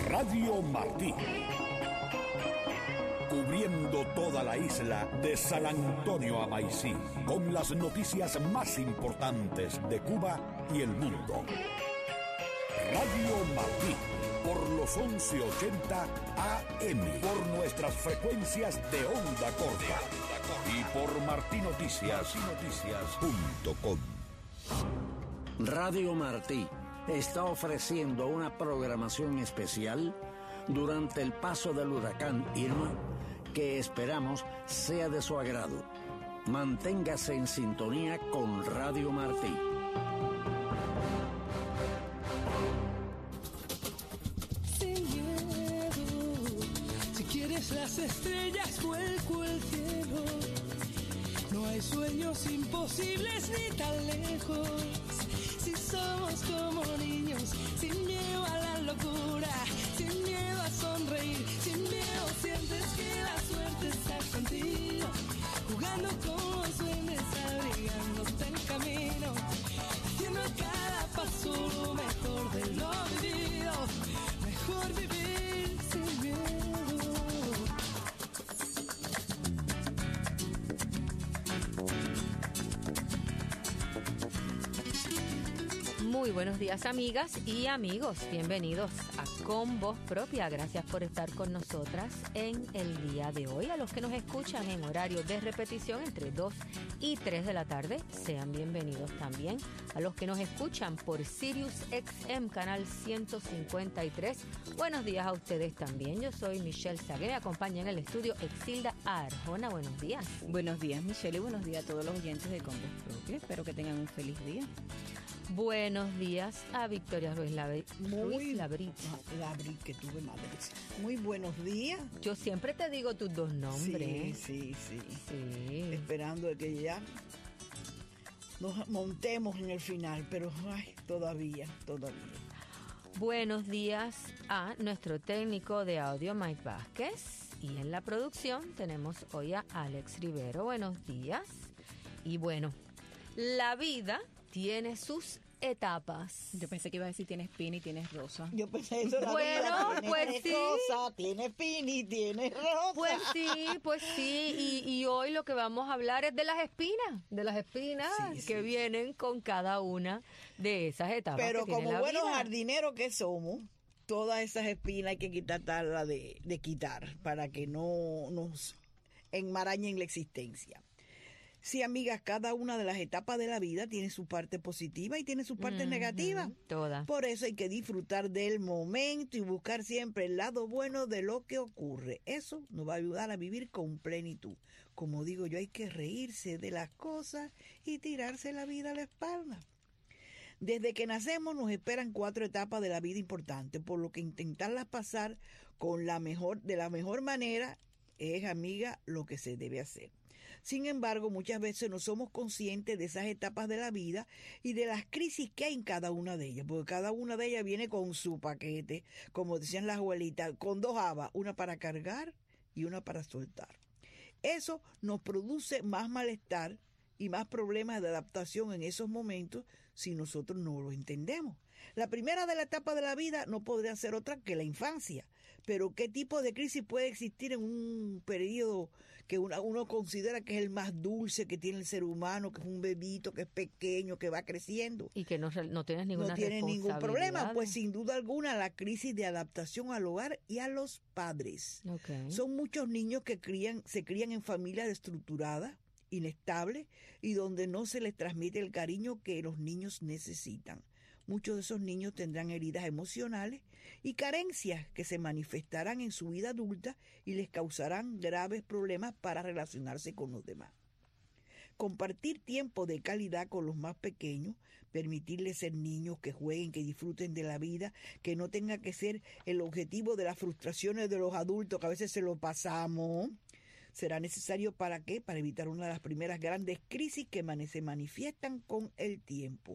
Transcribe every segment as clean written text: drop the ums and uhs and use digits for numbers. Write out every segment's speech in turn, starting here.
Radio Martí. Cubriendo toda la isla de San Antonio a Maicí, con las noticias más importantes de Cuba y el mundo. Radio Martí, por los 1180 AM, por nuestras frecuencias de onda corta y por martinoticias.com. Radio Martí está ofreciendo una programación especial durante el paso del huracán Irma que esperamos sea de su agrado. Manténgase en sintonía con Radio Martí. Sin miedo, si quieres las estrellas, vuelco el cielo. No hay sueños imposibles ni tan lejos. Si somos como niños, sin miedo a la locura, sin miedo a sonreír, sin miedo sientes que la suerte está contigo, jugando con los duendes, abrigándote el camino, haciendo a cada paso lo mejor de lo vivido, mejor vivir sin miedo. Muy buenos días, amigas y amigos. Bienvenidos a Con Voz Propia. Gracias por estar con nosotras en el día de hoy. A los que nos escuchan en horario de repetición entre 2 y 3 de la tarde, sean bienvenidos también. A los que nos escuchan por Sirius XM, canal 153, buenos días a ustedes también. Yo soy Michelle Sagué, me acompaña en el estudio Exilda Arjona. Buenos días. Buenos días, Michelle, y buenos días a todos los oyentes de Con Voz Propia. Espero que tengan un feliz día. Buenos días a Victoria Ruiz Labrit. Que tuve madre. Muy buenos días. Yo siempre te digo tus dos nombres. Sí. Sí. Esperando que ya nos montemos en el final, pero todavía. Buenos días a nuestro técnico de audio, Mike Vázquez. Y en la producción tenemos hoy a Alex Rivero. Buenos días. Y bueno, la vida tiene sus etapas. Yo pensé que iba a decir tienes pin y tienes rosa. Yo pensé eso. Bueno, pues sí. Rosa, tiene pin y tiene rosa. Pues sí. Y hoy lo que vamos a hablar es de las espinas que vienen con cada una de esas etapas. Pero que tiene como la buenos vida. jardineros que somos, todas esas espinas hay que quitarlas de quitar para que no nos enmarañen la existencia. Sí, amigas, cada una de las etapas de la vida tiene su parte positiva y tiene su parte negativa. Todas. Por eso hay que disfrutar del momento y buscar siempre el lado bueno de lo que ocurre. Eso nos va a ayudar a vivir con plenitud. Como digo yo, hay que reírse de las cosas y tirarse la vida a la espalda. Desde que nacemos nos esperan 4 etapas de la vida importantes, por lo que intentarlas pasar de la mejor manera es, amiga, lo que se debe hacer. Sin embargo, muchas veces no somos conscientes de esas etapas de la vida y de las crisis que hay en cada una de ellas, porque cada una de ellas viene con su paquete, como decían las abuelitas, con 2 habas, una para cargar y una para soltar. Eso nos produce más malestar y más problemas de adaptación en esos momentos si nosotros no lo entendemos. La primera de la etapa de la vida no podría ser otra que la infancia, pero ¿qué tipo de crisis puede existir en un periodo que uno considera que es el más dulce que tiene el ser humano, que es un bebito, que es pequeño, que va creciendo? Y que no tienes ninguna No tiene ningún problema, responsabilidad. pues sin duda alguna la crisis de adaptación al hogar y a los padres. Okay. Son muchos niños que se crían en familias destructuradas, inestables y donde no se les transmite el cariño que los niños necesitan. Muchos de esos niños tendrán heridas emocionales y carencias que se manifestarán en su vida adulta y les causarán graves problemas para relacionarse con los demás. Compartir tiempo de calidad con los más pequeños, permitirles ser niños, que jueguen, que disfruten de la vida, que no tenga que ser el objetivo de las frustraciones de los adultos, que a veces se lo pasamos. Será necesario ¿para qué? Para evitar una de las primeras grandes crisis que se manifiestan con el tiempo.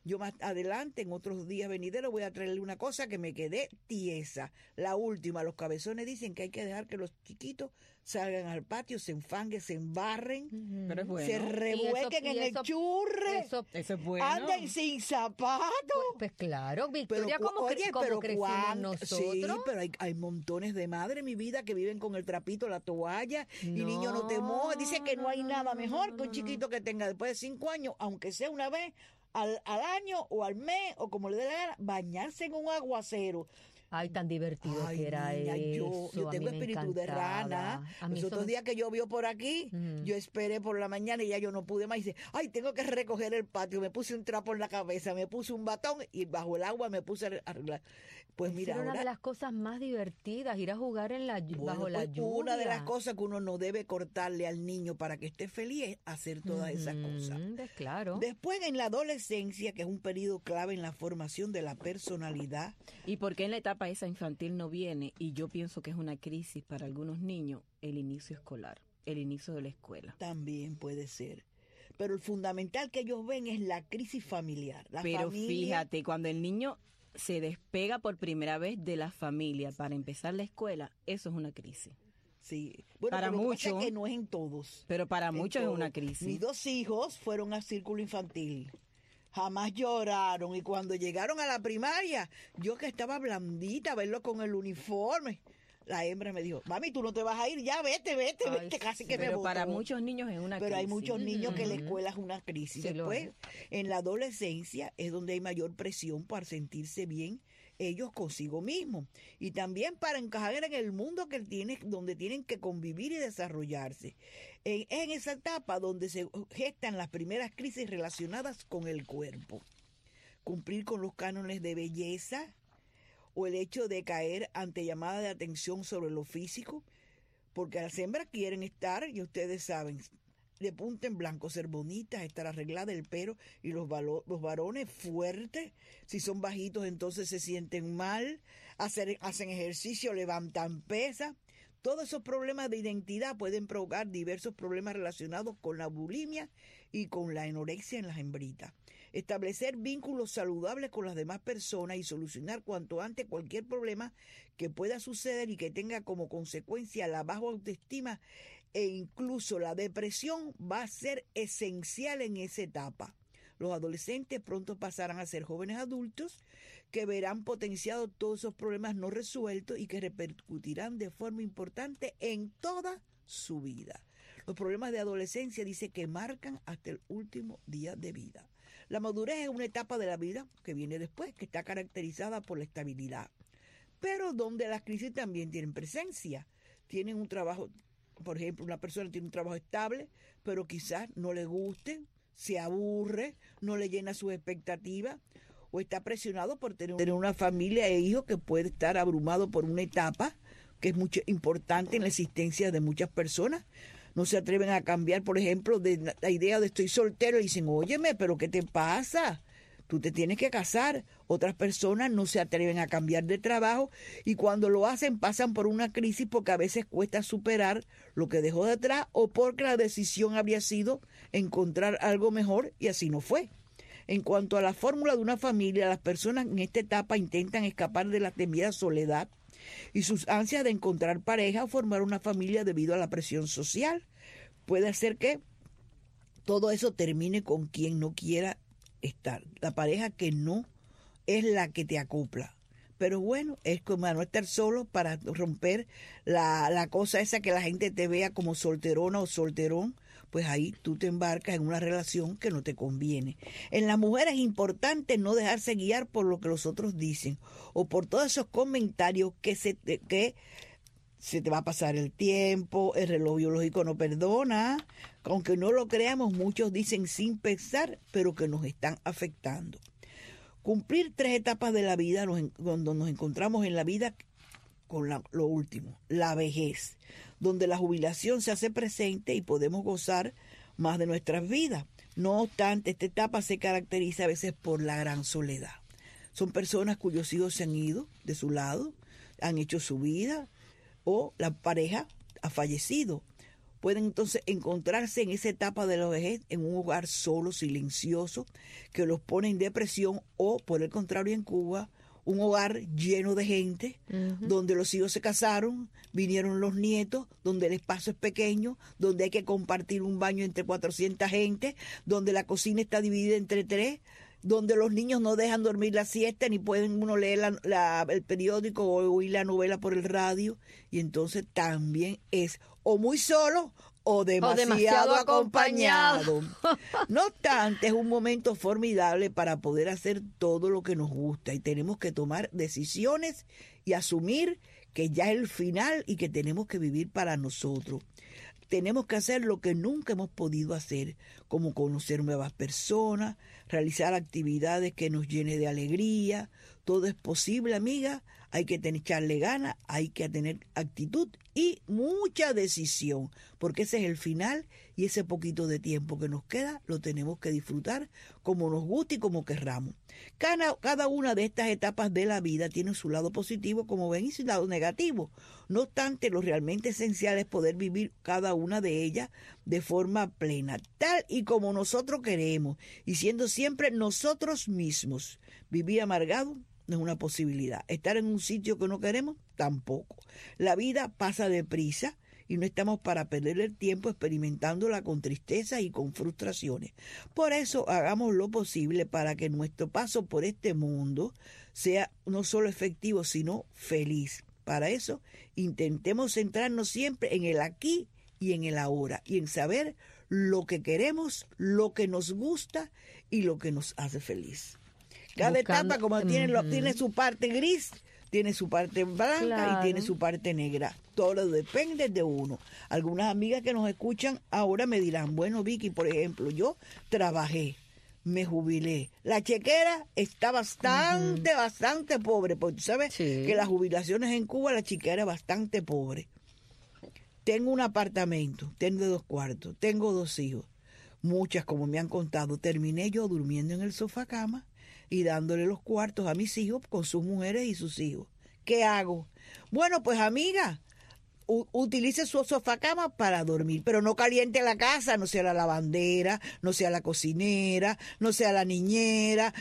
Yo más adelante, en otros días venideros, voy a traerle una cosa que me quedé tiesa. La última, los cabezones dicen que hay que dejar que los chiquitos salgan al patio, se enfanguen, se embarren, Pero es bueno. se revuelquen en el churre, Eso, Eso es bueno. anden sin zapatos. pues claro, Victoria, Pero, como, oye, como pero crecimos sí, nosotros. pero hay montones de madres, mi vida, que viven con el trapito, la toalla, y niño no te mojes. Dice que no hay nada mejor que un chiquito que tenga después de 5 años, aunque sea una vez al año o al mes, o como le dé la gana, bañarse en un aguacero. Ay, tan divertido Ay, que era niña, eso. yo a tengo mí me espíritu de encantaba. rana. A mí Los eso otros días que llovió por aquí, yo esperé por la mañana y ya yo no pude más. Y dice, ay, tengo que recoger el patio. Me puse un trapo en la cabeza, me puse un batón y bajo el agua me puse a arreglar. Pues Esa mira, era una de ahora, las cosas más divertidas, ir a jugar en bajo la pues, lluvia. una de las cosas que uno no debe cortarle al niño para que esté feliz es hacer todas esas cosas. Pues claro. Después, en la adolescencia, que es un periodo clave en la formación de la personalidad, ¿Y por qué en la etapa esa infantil no viene? Y yo pienso que es una crisis para algunos niños, el inicio escolar, el inicio de la escuela. también puede ser. Pero el fundamental que ellos ven es la crisis familiar. La Pero familia, fíjate, cuando el niño se despega por primera vez de la familia para empezar la escuela, eso es una crisis. sí. Bueno, para pero lo que pasa muchos- es que no es en todos. Pero para En muchos es todos. una crisis. Mis 2 hijos fueron al círculo infantil. Jamás lloraron. Y cuando llegaron a la primaria, yo que estaba blandita, verlo con el uniforme. La hembra me dijo, mami, tú no te vas a ir, ya vete, Ay, casi sí. que me Pero botó. para muchos niños es una Pero crisis. hay muchos niños que la Ujú. escuela es una crisis. Sí, lo Después, en la adolescencia es donde hay mayor presión para sentirse bien ellos consigo mismos. Y también para encajar en el mundo donde tienen que convivir y desarrollarse. Es en esa etapa donde se gestan las primeras crisis relacionadas con el cuerpo. Cumplir con los cánones de belleza o el hecho de caer ante llamadas de atención sobre lo físico, porque las hembras quieren estar, y ustedes saben, de punta en blanco, ser bonitas, estar arreglada el pelo, y los varones fuertes, si son bajitos entonces se sienten mal, hacen ejercicio, levantan pesas. Todos esos problemas de identidad pueden provocar diversos problemas relacionados con la bulimia y con la anorexia en las hembritas. Establecer vínculos saludables con las demás personas y solucionar cuanto antes cualquier problema que pueda suceder y que tenga como consecuencia la baja autoestima e incluso la depresión va a ser esencial en esa etapa. Los adolescentes pronto pasarán a ser jóvenes adultos que verán potenciados todos esos problemas no resueltos y que repercutirán de forma importante en toda su vida. Los problemas de adolescencia dice que marcan hasta el último día de vida. La madurez es una etapa de la vida que viene después, que está caracterizada por la estabilidad, pero donde las crisis también tienen presencia. Tienen un trabajo, por ejemplo, una persona tiene un trabajo estable, pero quizás no le guste, se aburre, no le llena sus expectativas, o está presionado por tener una familia e hijos, que puede estar abrumado por una etapa que es mucho importante en la existencia de muchas personas. No se atreven a cambiar, por ejemplo, de la idea de estoy soltero y dicen, óyeme, pero ¿qué te pasa? Tú te tienes que casar. Otras personas no se atreven a cambiar de trabajo y cuando lo hacen pasan por una crisis porque a veces cuesta superar lo que dejó de atrás o porque la decisión habría sido encontrar algo mejor y así no fue. En cuanto a la fórmula de una familia, las personas en esta etapa intentan escapar de la temida soledad y sus ansias de encontrar pareja o formar una familia debido a la presión social. Puede hacer que todo eso termine con quien no quiera estar, la pareja que no es la que te acopla. Pero bueno, es como no estar solo para romper la cosa esa que la gente te vea como solterona o solterón, pues ahí tú te embarcas en una relación que no te conviene. En la mujer es importante no dejarse guiar por lo que los otros dicen o por todos esos comentarios que se te va a pasar el tiempo, el reloj biológico no perdona. Aunque no lo creamos, muchos dicen sin pensar, pero que nos están afectando. Cumplir 3 etapas de la vida, donde nos encontramos en la vida con lo último, la vejez, donde la jubilación se hace presente y podemos gozar más de nuestras vidas. No obstante, esta etapa se caracteriza a veces por la gran soledad. Son personas cuyos hijos se han ido de su lado, han hecho su vida, o la pareja ha fallecido. pueden entonces encontrarse en esa etapa de la vejez en un hogar solo, silencioso, que los pone en depresión, o por el contrario en Cuba, un hogar lleno de gente, donde los hijos se casaron, vinieron los nietos, donde el espacio es pequeño, donde hay que compartir un baño entre 400 gente, donde la cocina está dividida entre 3, donde los niños no dejan dormir la siesta, ni pueden uno leer el periódico o oír la novela por el radio, y entonces también es o muy solo o demasiado acompañado. No obstante, es un momento formidable para poder hacer todo lo que nos gusta, y tenemos que tomar decisiones y asumir que ya es el final y que tenemos que vivir para nosotros. Tenemos que hacer lo que nunca hemos podido hacer, como conocer nuevas personas, realizar actividades que nos llenen de alegría. Todo es posible, amiga. Hay que echarle ganas, hay que tener actitud y mucha decisión, porque ese es el final, y ese poquito de tiempo que nos queda lo tenemos que disfrutar como nos guste y como querramos. Cada una de estas etapas de la vida tiene su lado positivo, como ven, y su lado negativo. No obstante, lo realmente esencial es poder vivir cada una de ellas de forma plena, tal y como nosotros queremos, y siendo siempre nosotros mismos. Vivir amargado no es una posibilidad. Estar en un sitio que no queremos, tampoco. La vida pasa deprisa y no estamos para perder el tiempo experimentándola con tristeza y con frustraciones. Por eso hagamos lo posible para que nuestro paso por este mundo sea no solo efectivo, sino feliz. Para eso intentemos centrarnos siempre en el aquí y en el ahora, y en saber lo que queremos, lo que nos gusta y lo que nos hace feliz. Cada etapa, como tiene su parte gris, tiene su parte blanca y tiene su parte negra. Todo depende de uno. Algunas amigas que nos escuchan ahora me dirán, bueno, Vicky, por ejemplo, yo trabajé, me jubilé. La chequera está bastante pobre, porque tú sabes que las jubilaciones en Cuba, la chequera es bastante pobre. Tengo un apartamento, tengo 2 cuartos, tengo 2 hijos. Muchas, como me han contado, terminé yo durmiendo en el sofá cama y dándole los cuartos a mis hijos con sus mujeres y sus hijos. ¿Qué hago? Bueno, pues amiga, utilice su sofacama para dormir, pero no caliente la casa, no sea la lavandera, no sea la cocinera, no sea la niñera.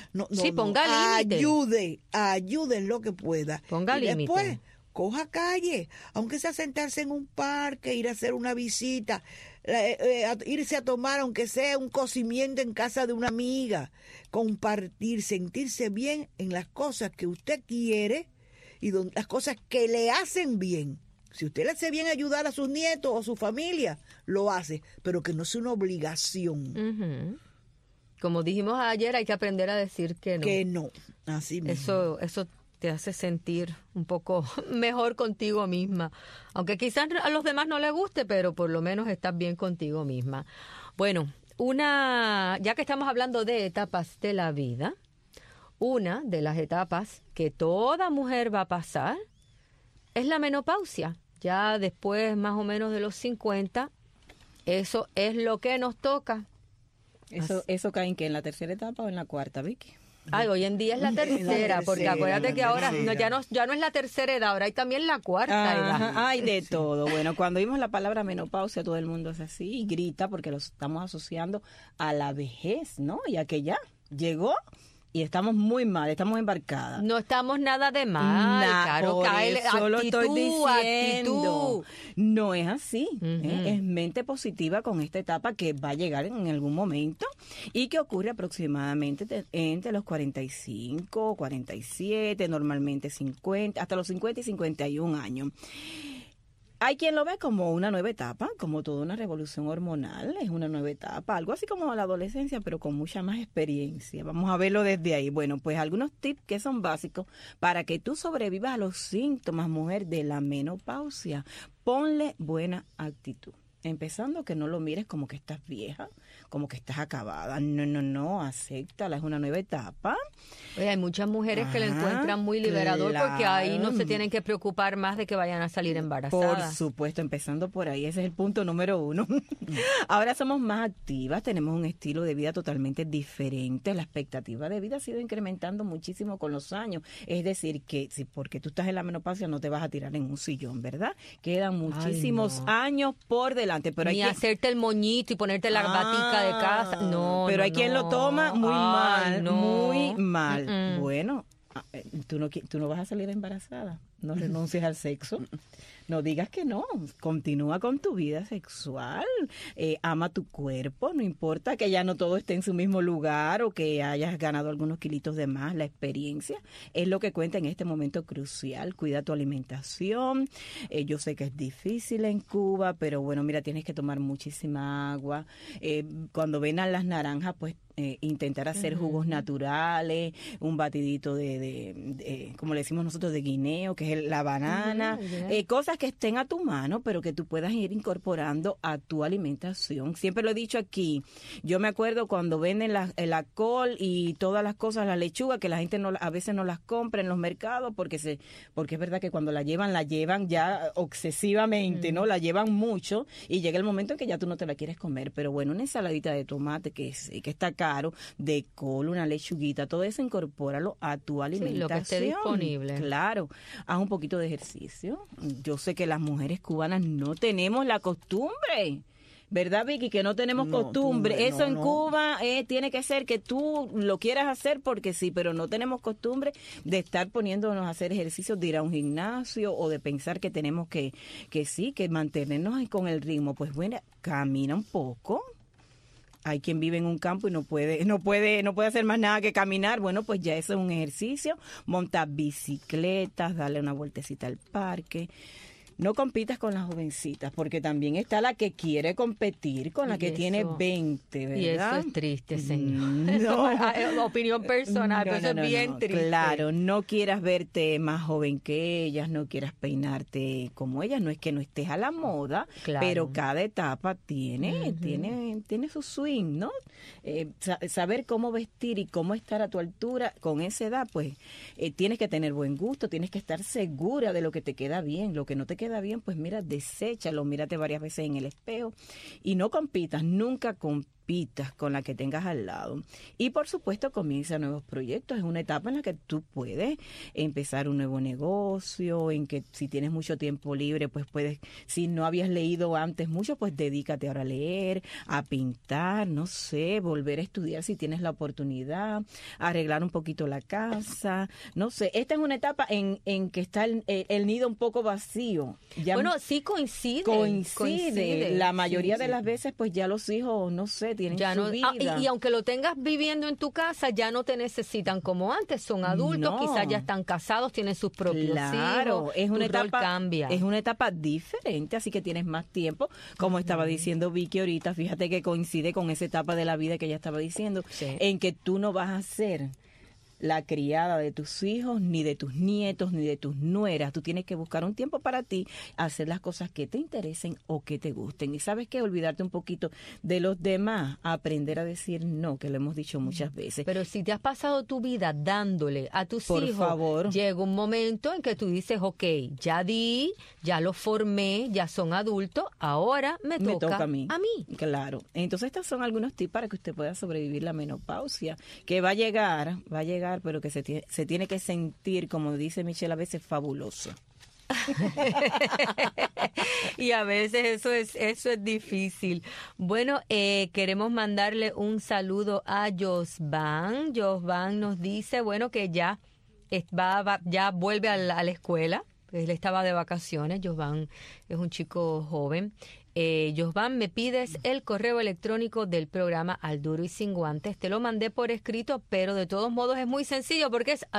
Ponga límite. Ayude en lo que pueda. Ponga límite. Después, coja calle, aunque sea sentarse en un parque, ir a hacer una visita, irse a tomar, aunque sea un cocimiento en casa de una amiga, compartir, sentirse bien en las cosas que usted quiere y las cosas que le hacen bien. Si usted le hace bien ayudar a sus nietos o su familia, lo hace, pero que no sea una obligación. Como dijimos ayer, hay que aprender a decir que no. Que no, así mismo. Eso te hace sentir un poco mejor contigo misma. Aunque quizás a los demás no les guste, pero por lo menos estás bien contigo misma. Bueno, ya que estamos hablando de etapas de la vida, una de las etapas que toda mujer va a pasar es la menopausia. Ya después, más o menos de los 50, eso es lo que nos toca. ¿Eso cae en qué? ¿En la tercera etapa o en la cuarta, Vicky? Ay, hoy en día es la tercera, porque acuérdate que ahora ya no es la tercera edad, ahora hay también la cuarta edad. Hay de todo. Bueno, cuando vimos la palabra menopausia, todo el mundo es así y grita porque lo estamos asociando a la vejez, ¿no? Ya que ya llegó y estamos muy mal, estamos embarcadas. No estamos nada de mal, claro, actitud. No es así, es mente positiva con esta etapa que va a llegar en algún momento y que ocurre aproximadamente entre los 45, 47, normalmente 50, hasta los 50 y 51 años. Hay quien lo ve como una nueva etapa, como toda una revolución hormonal, es una nueva etapa, algo así como la adolescencia, pero con mucha más experiencia. Vamos a verlo desde ahí. Bueno, pues algunos tips que son básicos para que tú sobrevivas a los síntomas, mujer, de la menopausia. Ponle buena actitud. Empezando que no lo mires como que estás vieja, como que estás acabada. No, acéptala, es una nueva etapa. Oye, hay muchas mujeres que lo encuentran muy liberador porque ahí no se tienen que preocupar más de que vayan a salir embarazadas. Por supuesto, empezando por ahí, ese es el punto número 1. Ahora somos más activas, tenemos un estilo de vida totalmente diferente. La expectativa de vida ha sido incrementando muchísimo con los años. Es decir, que si porque tú estás en la menopausia no te vas a tirar en un sillón, ¿verdad? Quedan muchísimos años por delante. adelante. Pero ni hacerte el moñito y ponerte la batica de casa. No, pero no, hay quien lo toma muy mal, no. muy mal. Bueno, tú no vas a salir embarazada. No renuncies al sexo. No digas que no, continúa con tu vida sexual, ama tu cuerpo, no importa que ya no todo esté en su mismo lugar o que hayas ganado algunos kilitos de más, la experiencia es lo que cuenta en este momento crucial. Cuida tu alimentación, yo sé que es difícil en Cuba, pero bueno, mira, tienes que tomar muchísima agua. Cuando vengan las naranjas, pues intentar hacer jugos naturales, un batidito de como le decimos nosotros, de guineo, que es la banana, cosas que estén a tu mano, pero que tú puedas ir incorporando a tu alimentación. Siempre lo he dicho aquí, yo me acuerdo cuando venden la col y todas las cosas, la lechuga, que la gente a veces no las compra en los mercados, porque es verdad que cuando la llevan ya obsesivamente, ¿no? La llevan mucho y llega el momento en que ya tú no te la quieres comer, pero bueno, una ensaladita de tomate que está caro, de col, una lechuguita, todo eso incorpóralo a tu alimentación. Sí, lo que esté disponible. Claro, haz un poquito de ejercicio. Yo sé que las mujeres cubanas no tenemos la costumbre, ¿verdad, Vicky? Que no tenemos costumbre. Eso en Cuba tiene que ser que tú lo quieras hacer porque sí, pero no tenemos costumbre de estar poniéndonos a hacer ejercicios, de ir a un gimnasio o de pensar que tenemos que mantenernos con el ritmo. Pues bueno, camina un poco. Hay quien vive en un campo y no puede hacer más nada que caminar. Bueno, pues ya eso es un ejercicio. Monta bicicletas, darle una vueltecita al parque. No compitas con las jovencitas, porque también está la que quiere competir con la que tiene 20, ¿verdad? Y eso es triste, señor. No. Opinión personal, pero eso es bien triste. Claro, no quieras verte más joven que ellas, no quieras peinarte como ellas. No es que no estés a la moda, pero cada etapa tiene su swing, ¿no? Saber cómo vestir y cómo estar a tu altura con esa edad, pues tienes que tener buen gusto, tienes que estar segura de lo que te queda bien, lo que no te queda bien, pues mira, deséchalo, mírate varias veces en el espejo y no compitas, nunca compitas con la que tengas al lado. Y por supuesto comienza nuevos proyectos. Es una etapa en la que tú puedes empezar un nuevo negocio, en que si tienes mucho tiempo libre, pues puedes, si no habías leído antes mucho, pues dedícate ahora a leer, a pintar, no sé, volver a estudiar si tienes la oportunidad, arreglar un poquito la casa, no sé. Esta es una etapa en que está el nido un poco vacío. Ya bueno, sí coincide. La mayoría de las veces, pues ya los hijos, no sé, tienen ya su vida. Y aunque lo tengas viviendo en tu casa, ya no te necesitan como antes, son adultos, quizás ya están casados, tienen sus propios hijos, es una etapa, cambia. Es una etapa diferente, así que tienes más tiempo, como estaba diciendo Vicky ahorita, fíjate que coincide con esa etapa de la vida que ella estaba diciendo, en que tú no vas a ser la criada de tus hijos, ni de tus nietos, ni de tus nueras. Tú tienes que buscar un tiempo para ti, hacer las cosas que te interesen o que te gusten. Y sabes qué, olvidarte un poquito de los demás, aprender a decir no, que lo hemos dicho muchas veces. Pero si te has pasado tu vida dándole a tus hijos, por favor, llega un momento en que tú dices, ok, ya di, ya los formé, ya son adultos, ahora me toca a mí. Claro. Entonces estos son algunos tips para que usted pueda sobrevivir la menopausia, que va a llegar, pero que se tiene que sentir, como dice Michelle, a veces fabuloso. Y a veces eso es difícil. Bueno, queremos mandarle un saludo a Josvan. Josvan nos dice, bueno, que ya vuelve a la escuela. Él estaba de vacaciones. Josvan es un chico joven. Josvan, me pides el correo electrónico del programa Al Duro y Sin Guantes. Te lo mandé por escrito, pero de todos modos es muy sencillo porque es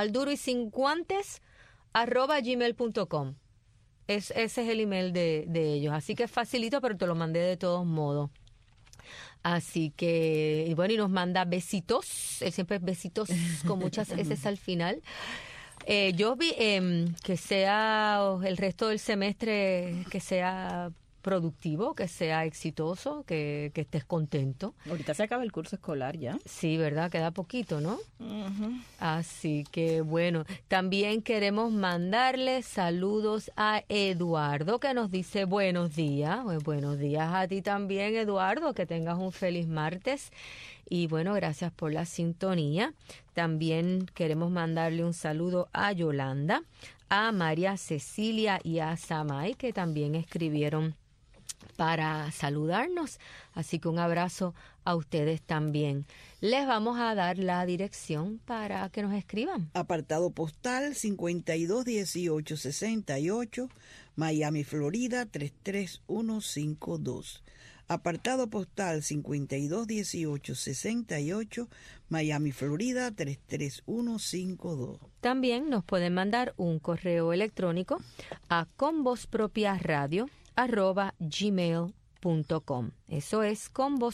alduroysinguantes@gmail.com. Ese es el email de ellos. Así que es facilito, pero te lo mandé de todos modos. Así que, bueno, y nos manda besitos. Él siempre besitos con muchas S al final. Yo vi que sea el resto del semestre, que sea productivo, que sea exitoso, que estés contento. Ahorita se acaba el curso escolar ya. Sí, ¿verdad? Queda poquito, ¿no? Uh-huh. Así que, bueno, también queremos mandarle saludos a Eduardo, que nos dice buenos días. Pues, buenos días a ti también, Eduardo, que tengas un feliz martes. Y bueno, gracias por la sintonía. También queremos mandarle un saludo a Yolanda, a María Cecilia y a Samay, que también escribieron para saludarnos. Así que un abrazo a ustedes también. Les vamos a dar la dirección para que nos escriban. Apartado postal 521868, Miami, Florida 33152. Apartado postal 521868, Miami, Florida 33152. También nos pueden mandar un correo electrónico a convozpropiaradio@gmail.com. Eso es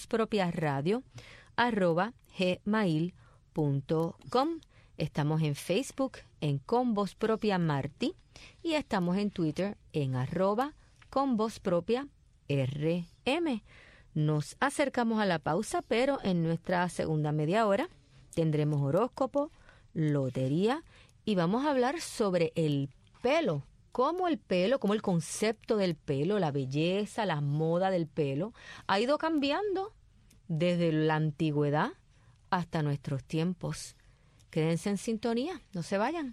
convozpropiaradio@gmail.com. Estamos en Facebook en Con Voz Propia Martí y estamos en Twitter en @convozpropiarm. Nos acercamos a la pausa, pero en nuestra segunda media hora tendremos horóscopo, lotería y vamos a hablar sobre el pelo. Cómo el concepto del pelo, la belleza, la moda del pelo ha ido cambiando desde la antigüedad hasta nuestros tiempos. Quédense en sintonía, no se vayan.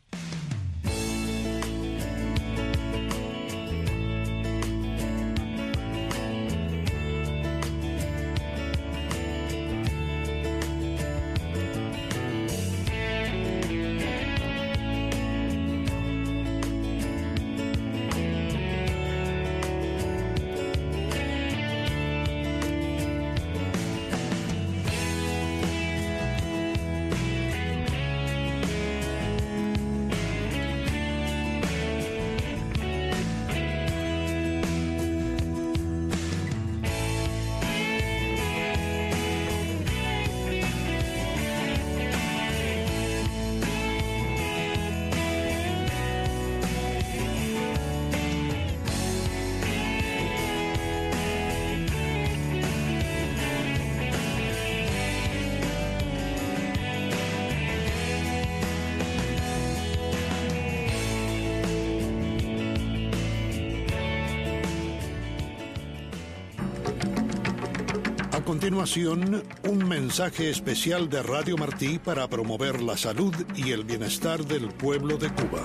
A continuación, un mensaje especial de Radio Martí para promover la salud y el bienestar del pueblo de Cuba.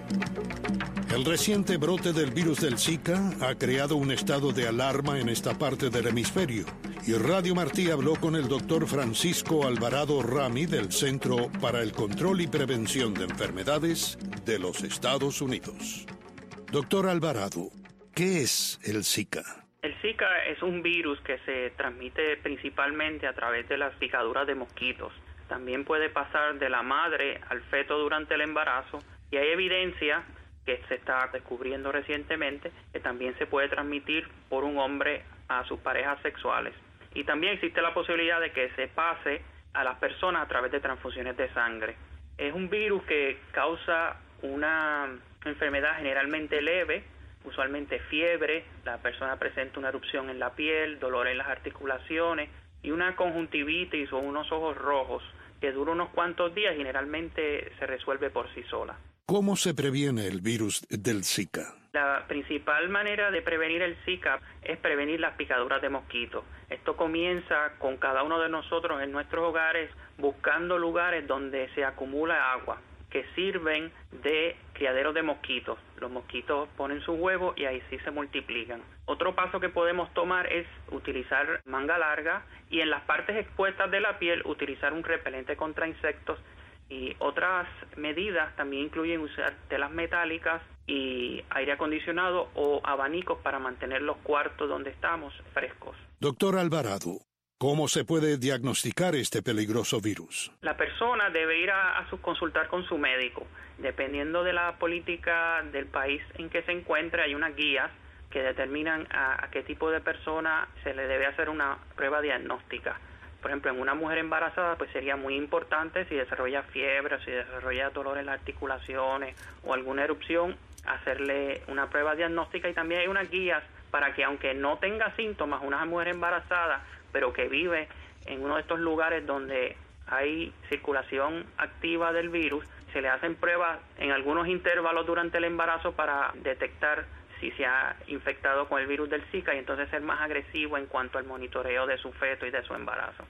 El reciente brote del virus del Zika ha creado un estado de alarma en esta parte del hemisferio, y Radio Martí habló con el doctor Francisco Alvarado Rami del Centro para el Control y Prevención de Enfermedades de los Estados Unidos. Doctor Alvarado, ¿qué es el Zika? El Zika es un virus que se transmite principalmente a través de las picaduras de mosquitos. También puede pasar de la madre al feto durante el embarazo, y hay evidencia que se está descubriendo recientemente que también se puede transmitir por un hombre a sus parejas sexuales. Y también existe la posibilidad de que se pase a las personas a través de transfusiones de sangre. Es un virus que causa una enfermedad generalmente leve, usualmente fiebre, la persona presenta una erupción en la piel, dolor en las articulaciones y una conjuntivitis o unos ojos rojos que dura unos cuantos días, generalmente se resuelve por sí sola. ¿Cómo se previene el virus del Zika? La principal manera de prevenir el Zika es prevenir las picaduras de mosquitos. Esto comienza con cada uno de nosotros en nuestros hogares buscando lugares donde se acumula agua, que sirven de criaderos de mosquitos. Los mosquitos ponen sus huevos y ahí sí se multiplican. Otro paso que podemos tomar es utilizar manga larga y en las partes expuestas de la piel utilizar un repelente contra insectos. Y otras medidas también incluyen usar telas metálicas y aire acondicionado o abanicos para mantener los cuartos donde estamos frescos. Doctor Alvarado, ¿cómo se puede diagnosticar este peligroso virus? La persona debe ir a consultar con su médico. Dependiendo de la política del país en que se encuentre, hay unas guías que determinan a qué tipo de persona se le debe hacer una prueba diagnóstica. Por ejemplo, en una mujer embarazada, pues sería muy importante si desarrolla fiebre, si desarrolla dolor en las articulaciones o alguna erupción, hacerle una prueba diagnóstica. Y también hay unas guías para que, aunque no tenga síntomas, una mujer embarazada, pero que vive en uno de estos lugares donde hay circulación activa del virus, se le hacen pruebas en algunos intervalos durante el embarazo para detectar si se ha infectado con el virus del Zika y entonces ser más agresivo en cuanto al monitoreo de su feto y de su embarazo.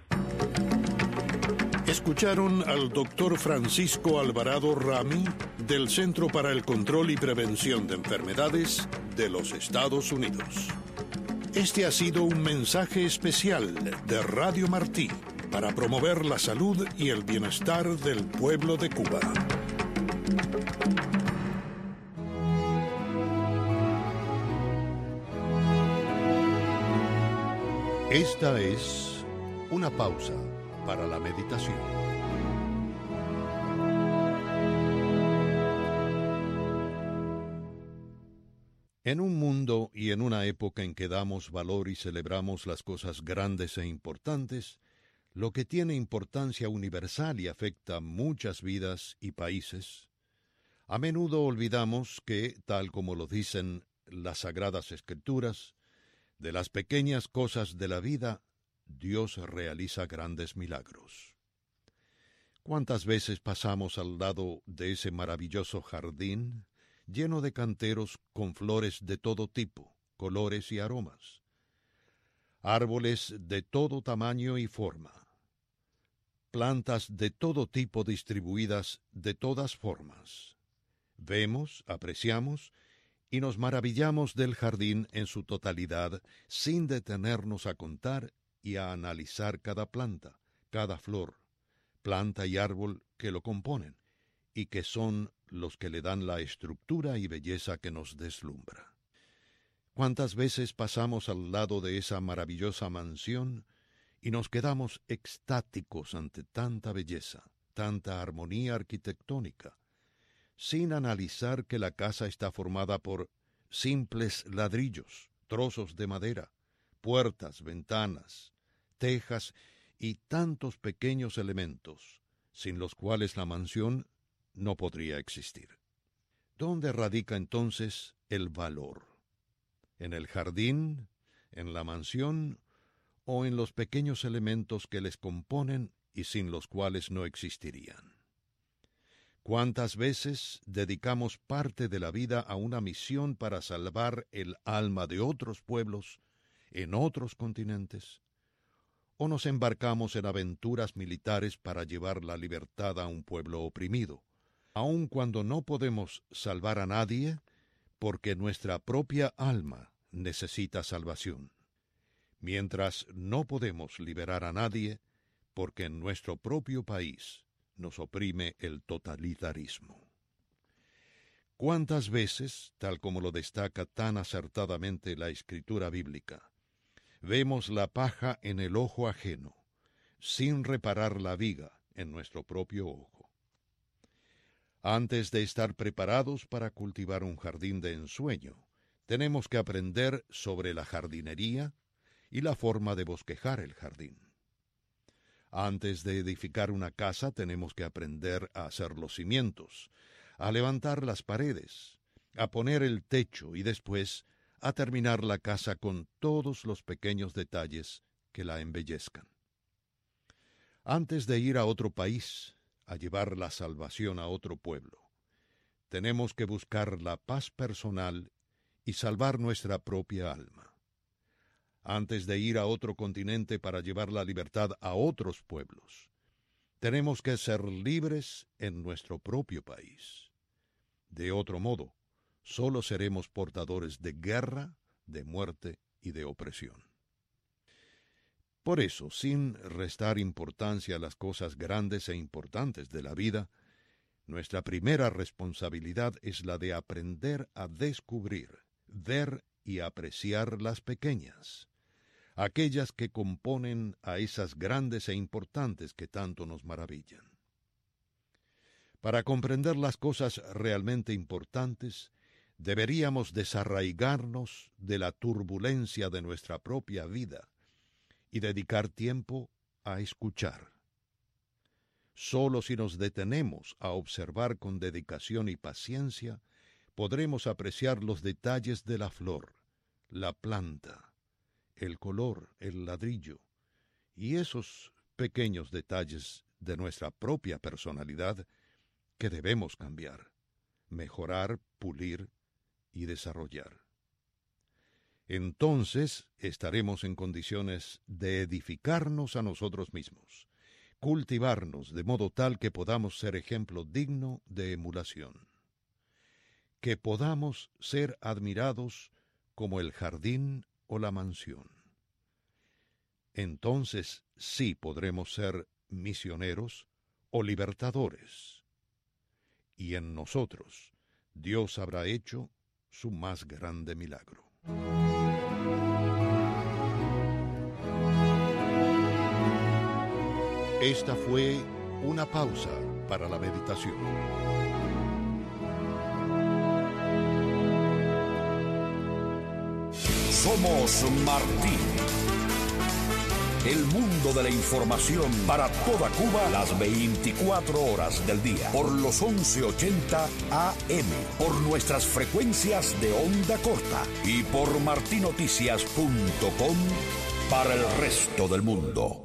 Escucharon al doctor Francisco Alvarado Rami del Centro para el Control y Prevención de Enfermedades de los Estados Unidos. Este ha sido un mensaje especial de Radio Martí para promover la salud y el bienestar del pueblo de Cuba. Esta es una pausa para la meditación. En un mundo y en una época en que damos valor y celebramos las cosas grandes e importantes, lo que tiene importancia universal y afecta muchas vidas y países, a menudo olvidamos que, tal como lo dicen las Sagradas Escrituras, de las pequeñas cosas de la vida, Dios realiza grandes milagros. ¿Cuántas veces pasamos al lado de ese maravilloso jardín, lleno de canteros con flores de todo tipo, colores y aromas? Árboles de todo tamaño y forma. Plantas de todo tipo distribuidas de todas formas. Vemos, apreciamos y nos maravillamos del jardín en su totalidad, sin detenernos a contar y a analizar cada planta, cada flor, planta y árbol que lo componen, y que son los que le dan la estructura y belleza que nos deslumbra. ¿Cuántas veces pasamos al lado de esa maravillosa mansión y nos quedamos extáticos ante tanta belleza, tanta armonía arquitectónica, sin analizar que la casa está formada por simples ladrillos, trozos de madera, puertas, ventanas, tejas y tantos pequeños elementos, sin los cuales la mansión no podría existir? ¿Dónde radica entonces el valor? ¿En el jardín, en la mansión o en los pequeños elementos que les componen y sin los cuales no existirían? ¿Cuántas veces dedicamos parte de la vida a una misión para salvar el alma de otros pueblos en otros continentes? ¿O nos embarcamos en aventuras militares para llevar la libertad a un pueblo oprimido, aun cuando no podemos salvar a nadie porque nuestra propia alma necesita salvación, mientras no podemos liberar a nadie porque en nuestro propio país nos oprime el totalitarismo? ¿Cuántas veces, tal como lo destaca tan acertadamente la Escritura bíblica, vemos la paja en el ojo ajeno, sin reparar la viga en nuestro propio ojo? Antes de estar preparados para cultivar un jardín de ensueño, tenemos que aprender sobre la jardinería y la forma de bosquejar el jardín. Antes de edificar una casa, tenemos que aprender a hacer los cimientos, a levantar las paredes, a poner el techo y después a terminar la casa con todos los pequeños detalles que la embellezcan. Antes de ir a otro país, a llevar la salvación a otro pueblo, tenemos que buscar la paz personal y salvar nuestra propia alma. Antes de ir a otro continente para llevar la libertad a otros pueblos, tenemos que ser libres en nuestro propio país. De otro modo, solo seremos portadores de guerra, de muerte y de opresión. Por eso, sin restar importancia a las cosas grandes e importantes de la vida, nuestra primera responsabilidad es la de aprender a descubrir, ver y apreciar las pequeñas, aquellas que componen a esas grandes e importantes que tanto nos maravillan. Para comprender las cosas realmente importantes, deberíamos desarraigarnos de la turbulencia de nuestra propia vida y dedicar tiempo a escuchar. Solo si nos detenemos a observar con dedicación y paciencia, podremos apreciar los detalles de la flor, la planta, el color, el ladrillo, y esos pequeños detalles de nuestra propia personalidad que debemos cambiar, mejorar, pulir y desarrollar. Entonces estaremos en condiciones de edificarnos a nosotros mismos, cultivarnos de modo tal que podamos ser ejemplo digno de emulación, que podamos ser admirados como el jardín o la mansión. Entonces sí podremos ser misioneros o libertadores. Y en nosotros Dios habrá hecho su más grande milagro. Esta fue una pausa para la meditación. Somos Martí. El mundo de la información para toda Cuba las 24 horas del día. Por los 1180 AM. Por nuestras frecuencias de onda corta. Y por martinoticias.com para el resto del mundo.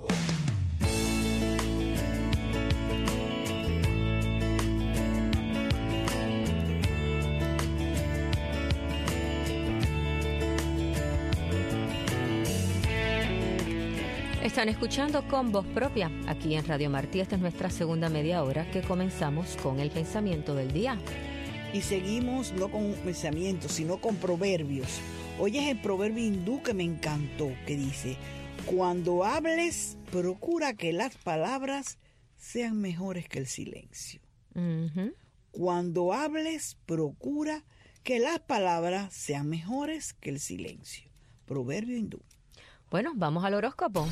Están escuchando Con Voz Propia, aquí en Radio Martí. Esta es nuestra segunda media hora que comenzamos con el pensamiento del día. Y seguimos no con pensamientos, sino con proverbios. Hoy es el proverbio hindú que me encantó, que dice: cuando hables, procura que las palabras sean mejores que el silencio. Uh-huh. Cuando hables, procura que las palabras sean mejores que el silencio. Proverbio hindú. Bueno, vamos al horóscopo.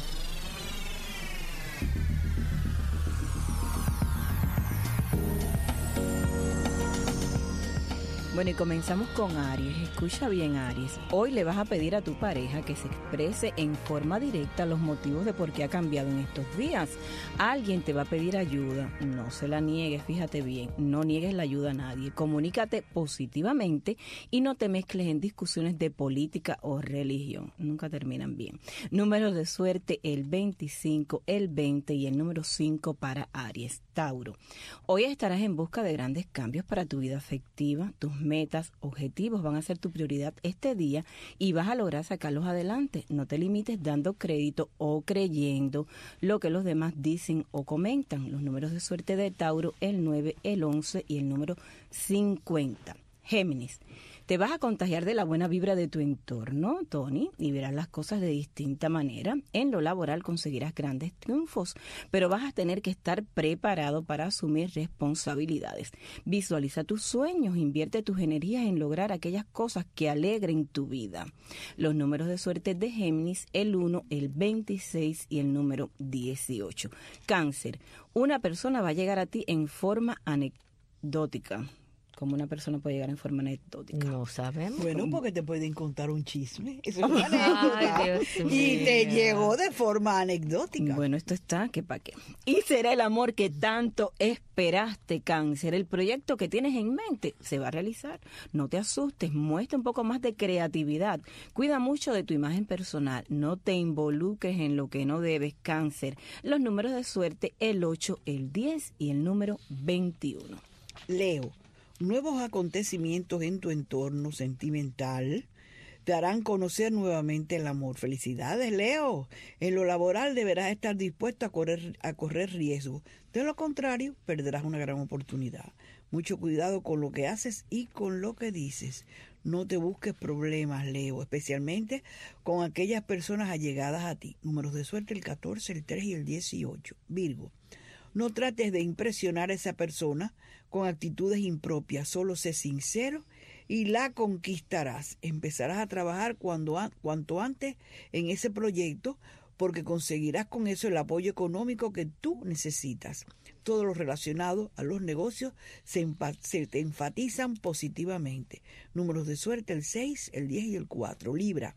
Bueno, y comenzamos con Aries. Escucha bien, Aries. Hoy le vas a pedir a tu pareja que se exprese en forma directa los motivos de por qué ha cambiado en estos días. Alguien te va a pedir ayuda. No se la niegues, fíjate bien. No niegues la ayuda a nadie. Comunícate positivamente y no te mezcles en discusiones de política o religión. Nunca terminan bien. Números de suerte: el 25, el 20 y el número 5 para Aries. Tauro. Hoy estarás en busca de grandes cambios para tu vida afectiva. Tus metas, objetivos van a ser tu prioridad este día y vas a lograr sacarlos adelante. No te limites dando crédito o creyendo lo que los demás dicen o comentan. Los números de suerte de Tauro: el 9, el 11 y el número 50. Géminis. Te vas a contagiar de la buena vibra de tu entorno, Tony, y verás las cosas de distinta manera. En lo laboral conseguirás grandes triunfos, pero vas a tener que estar preparado para asumir responsabilidades. Visualiza tus sueños, invierte tus energías en lograr aquellas cosas que alegren tu vida. Los números de suerte de Géminis: el 1, el 26 y el número 18. Cáncer. Una persona va a llegar a ti en forma anecdótica. ¿Cómo una persona puede llegar en forma anecdótica? No sabemos. Bueno, porque te pueden contar un chisme. Eso es una anécdota. Ay, Dios Y te mío. llegó de forma anecdótica. Bueno, esto está, ¿qué pa' qué? Y será el amor que tanto esperaste, Cáncer. El proyecto que tienes en mente se va a realizar. No te asustes, muestra un poco más de creatividad. Cuida mucho de tu imagen personal. No te involucres en lo que no debes, Cáncer. Los números de suerte: el 8, el 10 y el número 21. Leo. Nuevos acontecimientos en tu entorno sentimental te harán conocer nuevamente el amor. Felicidades, Leo. En lo laboral deberás estar dispuesto a correr riesgo. De lo contrario, perderás una gran oportunidad. Mucho cuidado con lo que haces y con lo que dices. No te busques problemas, Leo, especialmente con aquellas personas allegadas a ti. Números de suerte: el 14, el 3 y el 18. Virgo. No trates de impresionar a esa persona con actitudes impropias, solo sé sincero y la conquistarás. Empezarás a trabajar cuanto antes en ese proyecto, porque conseguirás con eso el apoyo económico que tú necesitas. Todo lo relacionado a los negocios se te enfatizan positivamente. Números de suerte: el 6, el 10 y el 4. Libra.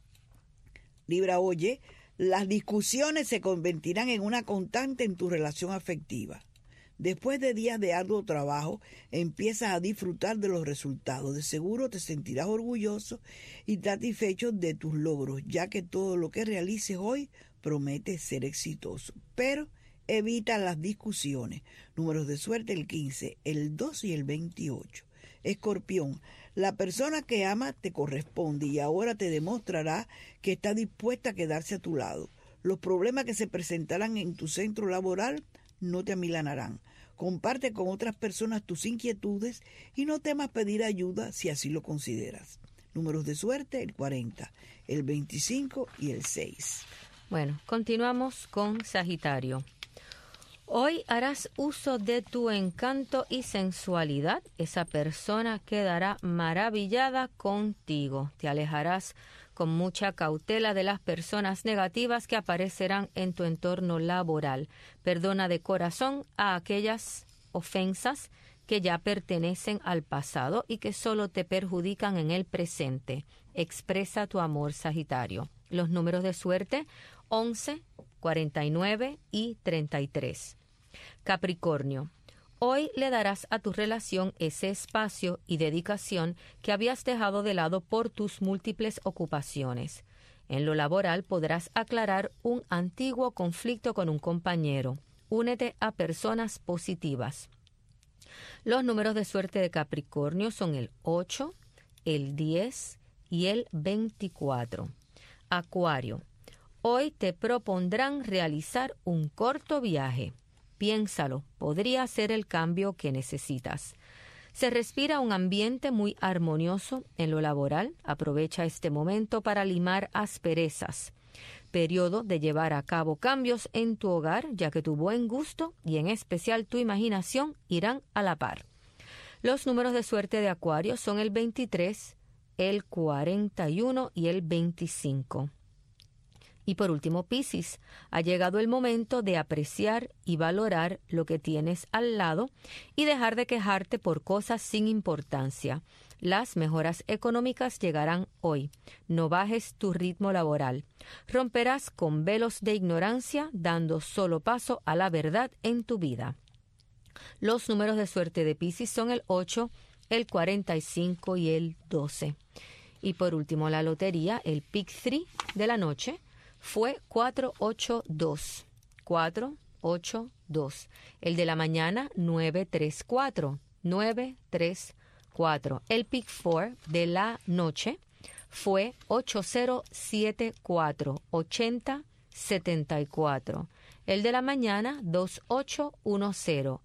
Libra, oye, las discusiones se convertirán en una constante en tu relación afectiva. Después de días de arduo trabajo, empiezas a disfrutar de los resultados. De seguro te sentirás orgulloso y satisfecho de tus logros, ya que todo lo que realices hoy promete ser exitoso. Pero evita las discusiones. Números de suerte: el 15, el 2 y el 28. Escorpión. La persona que ama te corresponde y ahora te demostrará que está dispuesta a quedarse a tu lado. Los problemas que se presentarán en tu centro laboral no te amilanarán. Comparte con otras personas tus inquietudes y no temas pedir ayuda si así lo consideras. Números de suerte, el 40, el 25 y el 6. Bueno, continuamos con Sagitario. Hoy harás uso de tu encanto y sensualidad. Esa persona quedará maravillada contigo. Te alejarás con mucha cautela de las personas negativas que aparecerán en tu entorno laboral. Perdona de corazón a aquellas ofensas que ya pertenecen al pasado y que solo te perjudican en el presente. Expresa tu amor, Sagitario. Los números de suerte, 11, 49 y 33. Capricornio. Hoy le darás a tu relación ese espacio y dedicación que habías dejado de lado por tus múltiples ocupaciones. En lo laboral podrás aclarar un antiguo conflicto con un compañero. Únete a personas positivas. Los números de suerte de Capricornio son el 8, el 10 y el 24. Acuario. Hoy te propondrán realizar un corto viaje. Piénsalo, podría ser el cambio que necesitas. Se respira un ambiente muy armonioso en lo laboral. Aprovecha este momento para limar asperezas. Periodo de llevar a cabo cambios en tu hogar, ya que tu buen gusto y en especial tu imaginación irán a la par. Los números de suerte de Acuario son el 23, el 41 y el 25. Y por último, Piscis, ha llegado el momento de apreciar y valorar lo que tienes al lado y dejar de quejarte por cosas sin importancia. Las mejoras económicas llegarán hoy. No bajes tu ritmo laboral. Romperás con velos de ignorancia, dando solo paso a la verdad en tu vida. Los números de suerte de Piscis son el 8, el 45 y el 12. Y por último, la lotería, el Pick 3 de la noche, fue 482. 482. El de la mañana, 934. 934. El Pick 4 de la noche fue 8074. 8074. El de la mañana, 2810.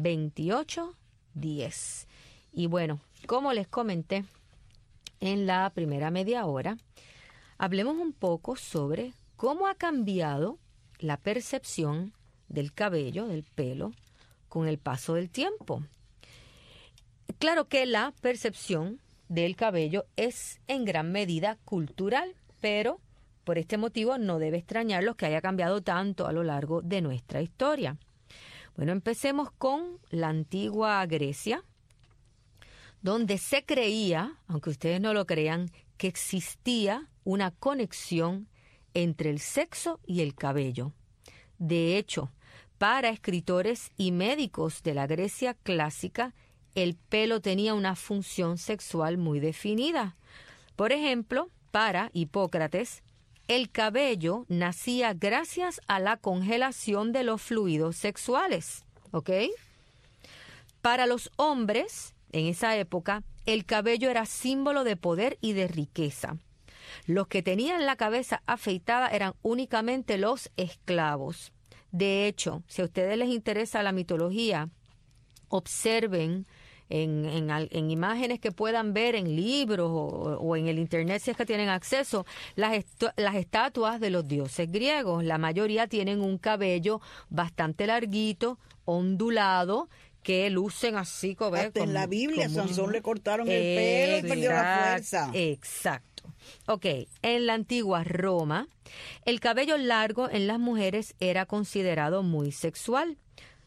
2810. Y bueno, como les comenté en la primera media hora, hablemos un poco sobre cómo ha cambiado la percepción del cabello, del pelo, con el paso del tiempo. Claro que la percepción del cabello es en gran medida cultural, pero por este motivo no debe extrañarlos que haya cambiado tanto a lo largo de nuestra historia. Bueno, empecemos con la antigua Grecia, donde se creía, aunque ustedes no lo crean, que existía una conexión entre el sexo y el cabello. De hecho, para escritores y médicos de la Grecia clásica, el pelo tenía una función sexual muy definida. Por ejemplo, para Hipócrates, el cabello nacía gracias a la congelación de los fluidos sexuales. ¿Ok? Para los hombres, en esa época, el cabello era símbolo de poder y de riqueza. Los que tenían la cabeza afeitada eran únicamente los esclavos. De hecho, si a ustedes les interesa la mitología, observen en imágenes que puedan ver en libros o en el internet si es que tienen acceso, las estatuas de los dioses griegos. La mayoría tienen un cabello bastante larguito, ondulado, que lucen así como... Hasta en la Biblia Sansón le cortaron el pelo y perdió la fuerza. Exacto. Ok, en la antigua Roma, el cabello largo en las mujeres era considerado muy sensual.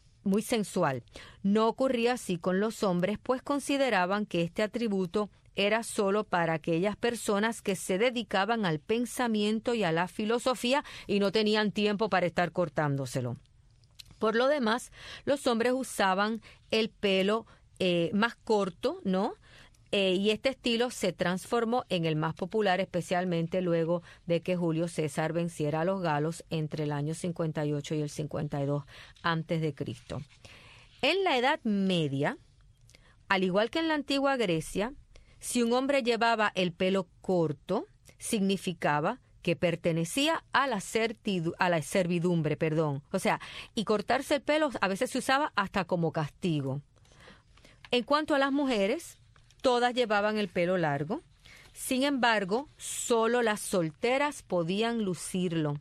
No ocurría así con los hombres, pues consideraban que este atributo era solo para aquellas personas que se dedicaban al pensamiento y a la filosofía y no tenían tiempo para estar cortándoselo. Por lo demás, los hombres usaban el pelo más corto, ¿no? Y este estilo se transformó en el más popular, especialmente luego de que Julio César venciera a los galos entre el año 58 y el 52 a.C. En la Edad Media, al igual que en la antigua Grecia, si un hombre llevaba el pelo corto, significaba que pertenecía a la servidumbre, O sea, y cortarse el pelo a veces se usaba hasta como castigo. En cuanto a las mujeres, todas llevaban el pelo largo, Sin embargo, solo las solteras podían lucirlo.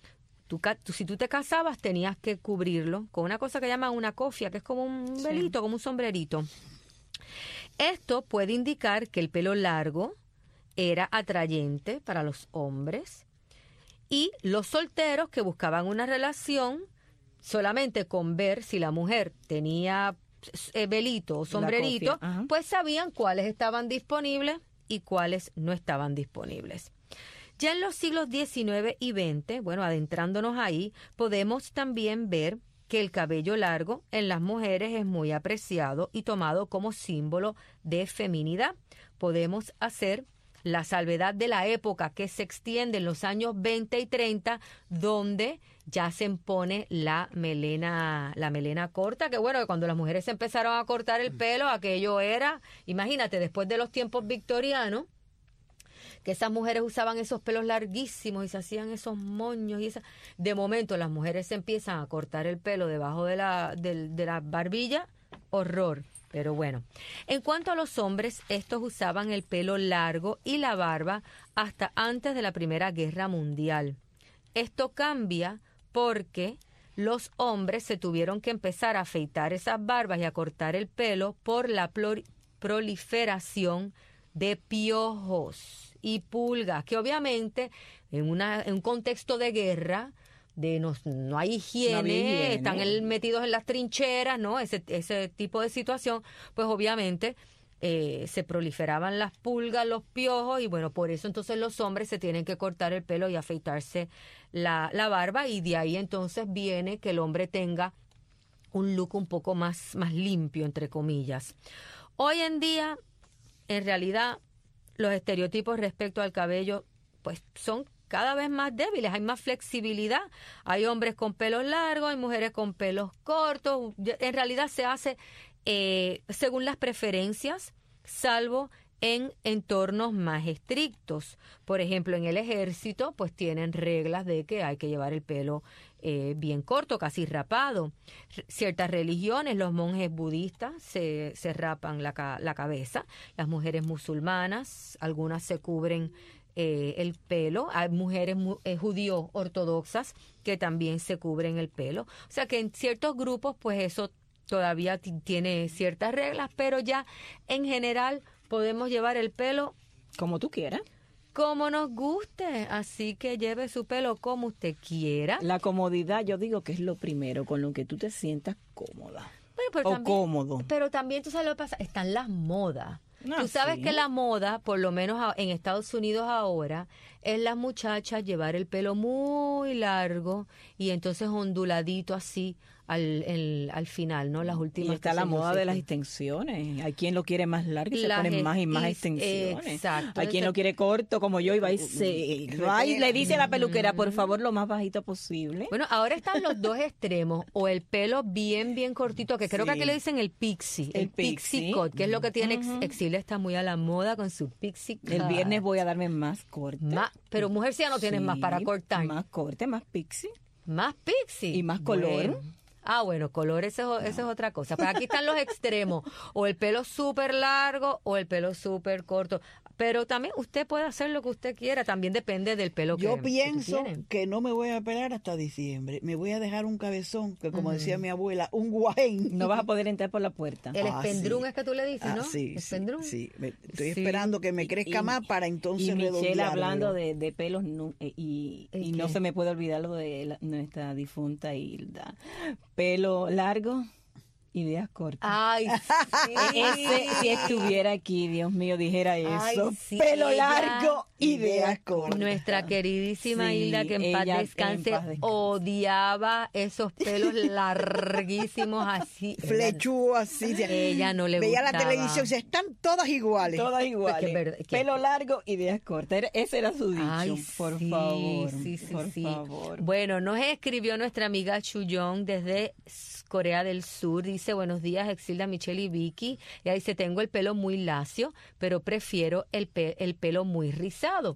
Si tú te casabas, tenías que cubrirlo con una cosa que llaman una cofia, que es como un velito, como un sombrerito. Esto puede indicar que el pelo largo era atrayente para los hombres y los solteros que buscaban una relación solamente con ver si la mujer tenía velito o sombrerito, pues sabían cuáles estaban disponibles y cuáles no estaban disponibles. Ya en los siglos XIX y XX, bueno, adentrándonos ahí, podemos también ver que el cabello largo en las mujeres es muy apreciado y tomado como símbolo de feminidad. Podemos hacer la salvedad de la época que se extiende en los años 20 y 30, donde ya se impone la melena corta, que bueno, que cuando las mujeres se empezaron a cortar el pelo, aquello era, imagínate, después de los tiempos victorianos, que esas mujeres usaban esos pelos larguísimos y se hacían esos moños y de momento las mujeres se empiezan a cortar el pelo debajo de la barbilla, horror. Pero bueno, en cuanto a los hombres, estos usaban el pelo largo y la barba hasta antes de la Primera Guerra Mundial. Esto cambia porque los hombres se tuvieron que empezar a afeitar esas barbas y a cortar el pelo por la proliferación de piojos y pulgas, que obviamente en un contexto de guerra, no hay higiene, están metidos en las trincheras, ¿no? Ese tipo de situación, pues obviamente se proliferaban las pulgas, los piojos, y bueno, por eso entonces los hombres se tienen que cortar el pelo y afeitarse la barba, y de ahí entonces viene que el hombre tenga un look un poco más limpio, entre comillas. Hoy en día, en realidad, los estereotipos respecto al cabello, pues son cada vez más débiles, hay más flexibilidad. Hay hombres con pelos largos, hay mujeres con pelos cortos. En realidad se hace según las preferencias, salvo en entornos más estrictos. Por ejemplo, en el ejército, pues tienen reglas de que hay que llevar el pelo bien corto, casi rapado. Ciertas religiones, los monjes budistas se rapan la cabeza. Las mujeres musulmanas, algunas se cubren el pelo. Hay mujeres judío ortodoxas que también se cubren el pelo. O sea que en ciertos grupos, pues eso todavía tiene ciertas reglas, pero ya en general podemos llevar el pelo como tú quieras, como nos guste, así que lleve su pelo como usted quiera. La comodidad, yo digo que es lo primero, con lo que tú te sientas cómoda. Bueno, pero o también, cómodo. Pero también, tú sabes lo que pasa, están las modas. Tú sabes sí. que la moda, por lo menos en Estados Unidos ahora, es las muchachas llevar el pelo muy largo y entonces onduladito así al final, ¿no? Las últimas. Y está la moda de las extensiones. Hay quien lo quiere más largo y se ponen más y más extensiones. Exacto. Hay quien lo quiere corto, como yo, y va y le dice a la peluquera, por favor, lo más bajito posible. Bueno, ahora están los dos extremos, o el pelo bien cortito, que creo que aquí le dicen el pixie. El pixie cut, que es lo que tiene Exilio, está muy a la moda con su pixie cut. El viernes voy a darme más corte. Pero mujer, si ya no tienes más para cortar. Más corte, más pixie. Más pixie. Y más color. Bueno, color, eso es otra cosa. Pero aquí están los extremos, o el pelo súper largo o el pelo súper corto. Pero también usted puede hacer lo que usted quiera, también depende del pelo Yo pienso que no me voy a pelar hasta diciembre. Me voy a dejar un cabezón, que como decía mi abuela, un guayén. No vas a poder entrar por la puerta. El espendrún es que tú le dices, ¿no? Sí, ¿espendrún? Sí. Estoy esperando que me crezca más para entonces redondearlo. Y Michelle hablando de pelos, y no se me puede olvidar lo de nuestra difunta Hilda. Pelo largo, ideas cortas. Ay, sí. Si estuviera aquí, Dios mío, dijera eso. Ay, sí, pelo largo, ideas cortas. Nuestra queridísima Hilda, que en paz descanse, odiaba esos pelos larguísimos así. Flechudo así. Ella no le gustaba. Veía la televisión y decía, están todas iguales. Todas iguales. Pelo largo, ideas cortas. Ese era su dicho. Ay, por favor. Por favor. Bueno, nos escribió nuestra amiga Chuyong desde Corea del Sur. Dice, buenos días, Exilda, Michelle y Vicky. Ella dice, tengo el pelo muy lacio, pero prefiero el pelo muy rizado.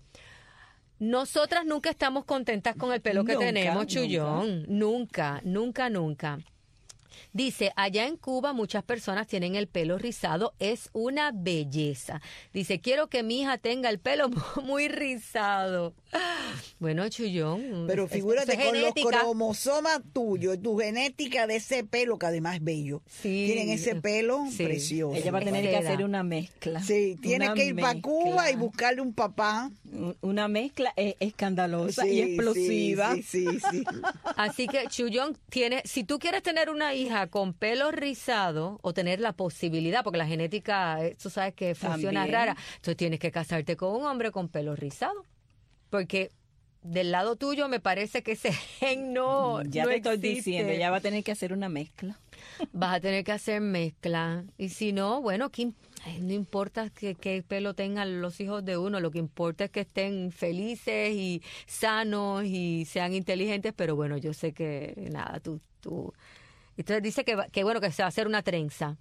Nosotras nunca estamos contentas con el pelo que tenemos, Chuyong. Nunca. Dice, allá en Cuba muchas personas tienen el pelo rizado, es una belleza. Dice, quiero que mi hija tenga el pelo muy rizado. Bueno, Chullón. Pero figúrate eso es con genética. los cromosomas tuyos, tu genética de ese pelo, que además es bello. Sí. Tienen ese pelo Sí. precioso. Ella va a tener que Seda. hacer una mezcla. Sí, tiene Una que ir para Cuba y mezcla. buscarle un papá. Una mezcla escandalosa Sí, y explosiva. Sí. Así que, Chullón, si tú quieres tener una hija con pelo rizado o tener la posibilidad, porque la genética, tú sabes que funciona También. rara, entonces tienes que casarte con un hombre con pelo rizado. Porque del lado tuyo me parece que ese gen no Ya no te estoy existe. diciendo, ella va a tener que hacer una mezcla. Vas a tener que hacer mezcla. Y si no, bueno, no importa qué pelo tengan los hijos de uno, lo que importa es que estén felices y sanos y sean inteligentes, pero bueno, yo sé que nada, tú. Entonces dice que bueno, que se va a hacer una trenza.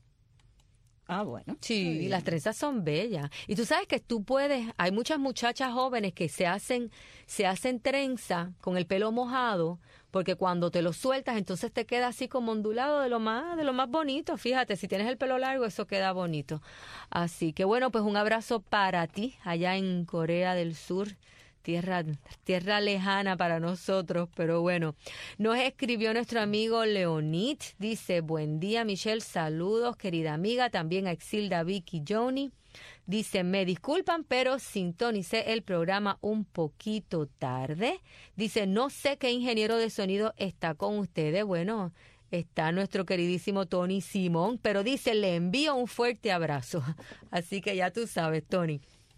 Ah, bueno. Sí, las trenzas son bellas. Y tú sabes que tú puedes, hay muchas muchachas jóvenes que se hacen trenza con el pelo mojado, porque cuando te lo sueltas, entonces te queda así como ondulado de lo más bonito. Fíjate, si tienes el pelo largo, eso queda bonito. Así que bueno, pues un abrazo para ti allá en Corea del Sur. Tierra lejana para nosotros, pero bueno. Nos escribió nuestro amigo Leonid, dice, buen día Michelle, saludos querida amiga, también a Exilda, Vicky, Joni. Dice, me disculpan, pero sintonicé el programa un poquito tarde. Dice, no sé qué ingeniero de sonido está con ustedes. Bueno, está nuestro queridísimo Tony Simón, pero dice, le envío un fuerte abrazo. Así que ya tú sabes, Tony.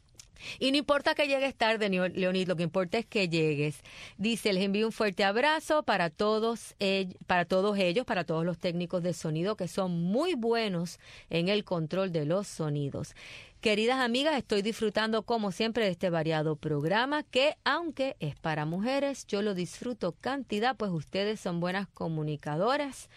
Y no importa que llegues tarde, Leonid, lo que importa es que llegues. Dice, les envío un fuerte abrazo para todos ellos, para todos los técnicos de sonido que son muy buenos en el control de los sonidos. Queridas amigas, estoy disfrutando como siempre de este variado programa que, aunque es para mujeres, yo lo disfruto cantidad, pues ustedes son buenas comunicadoras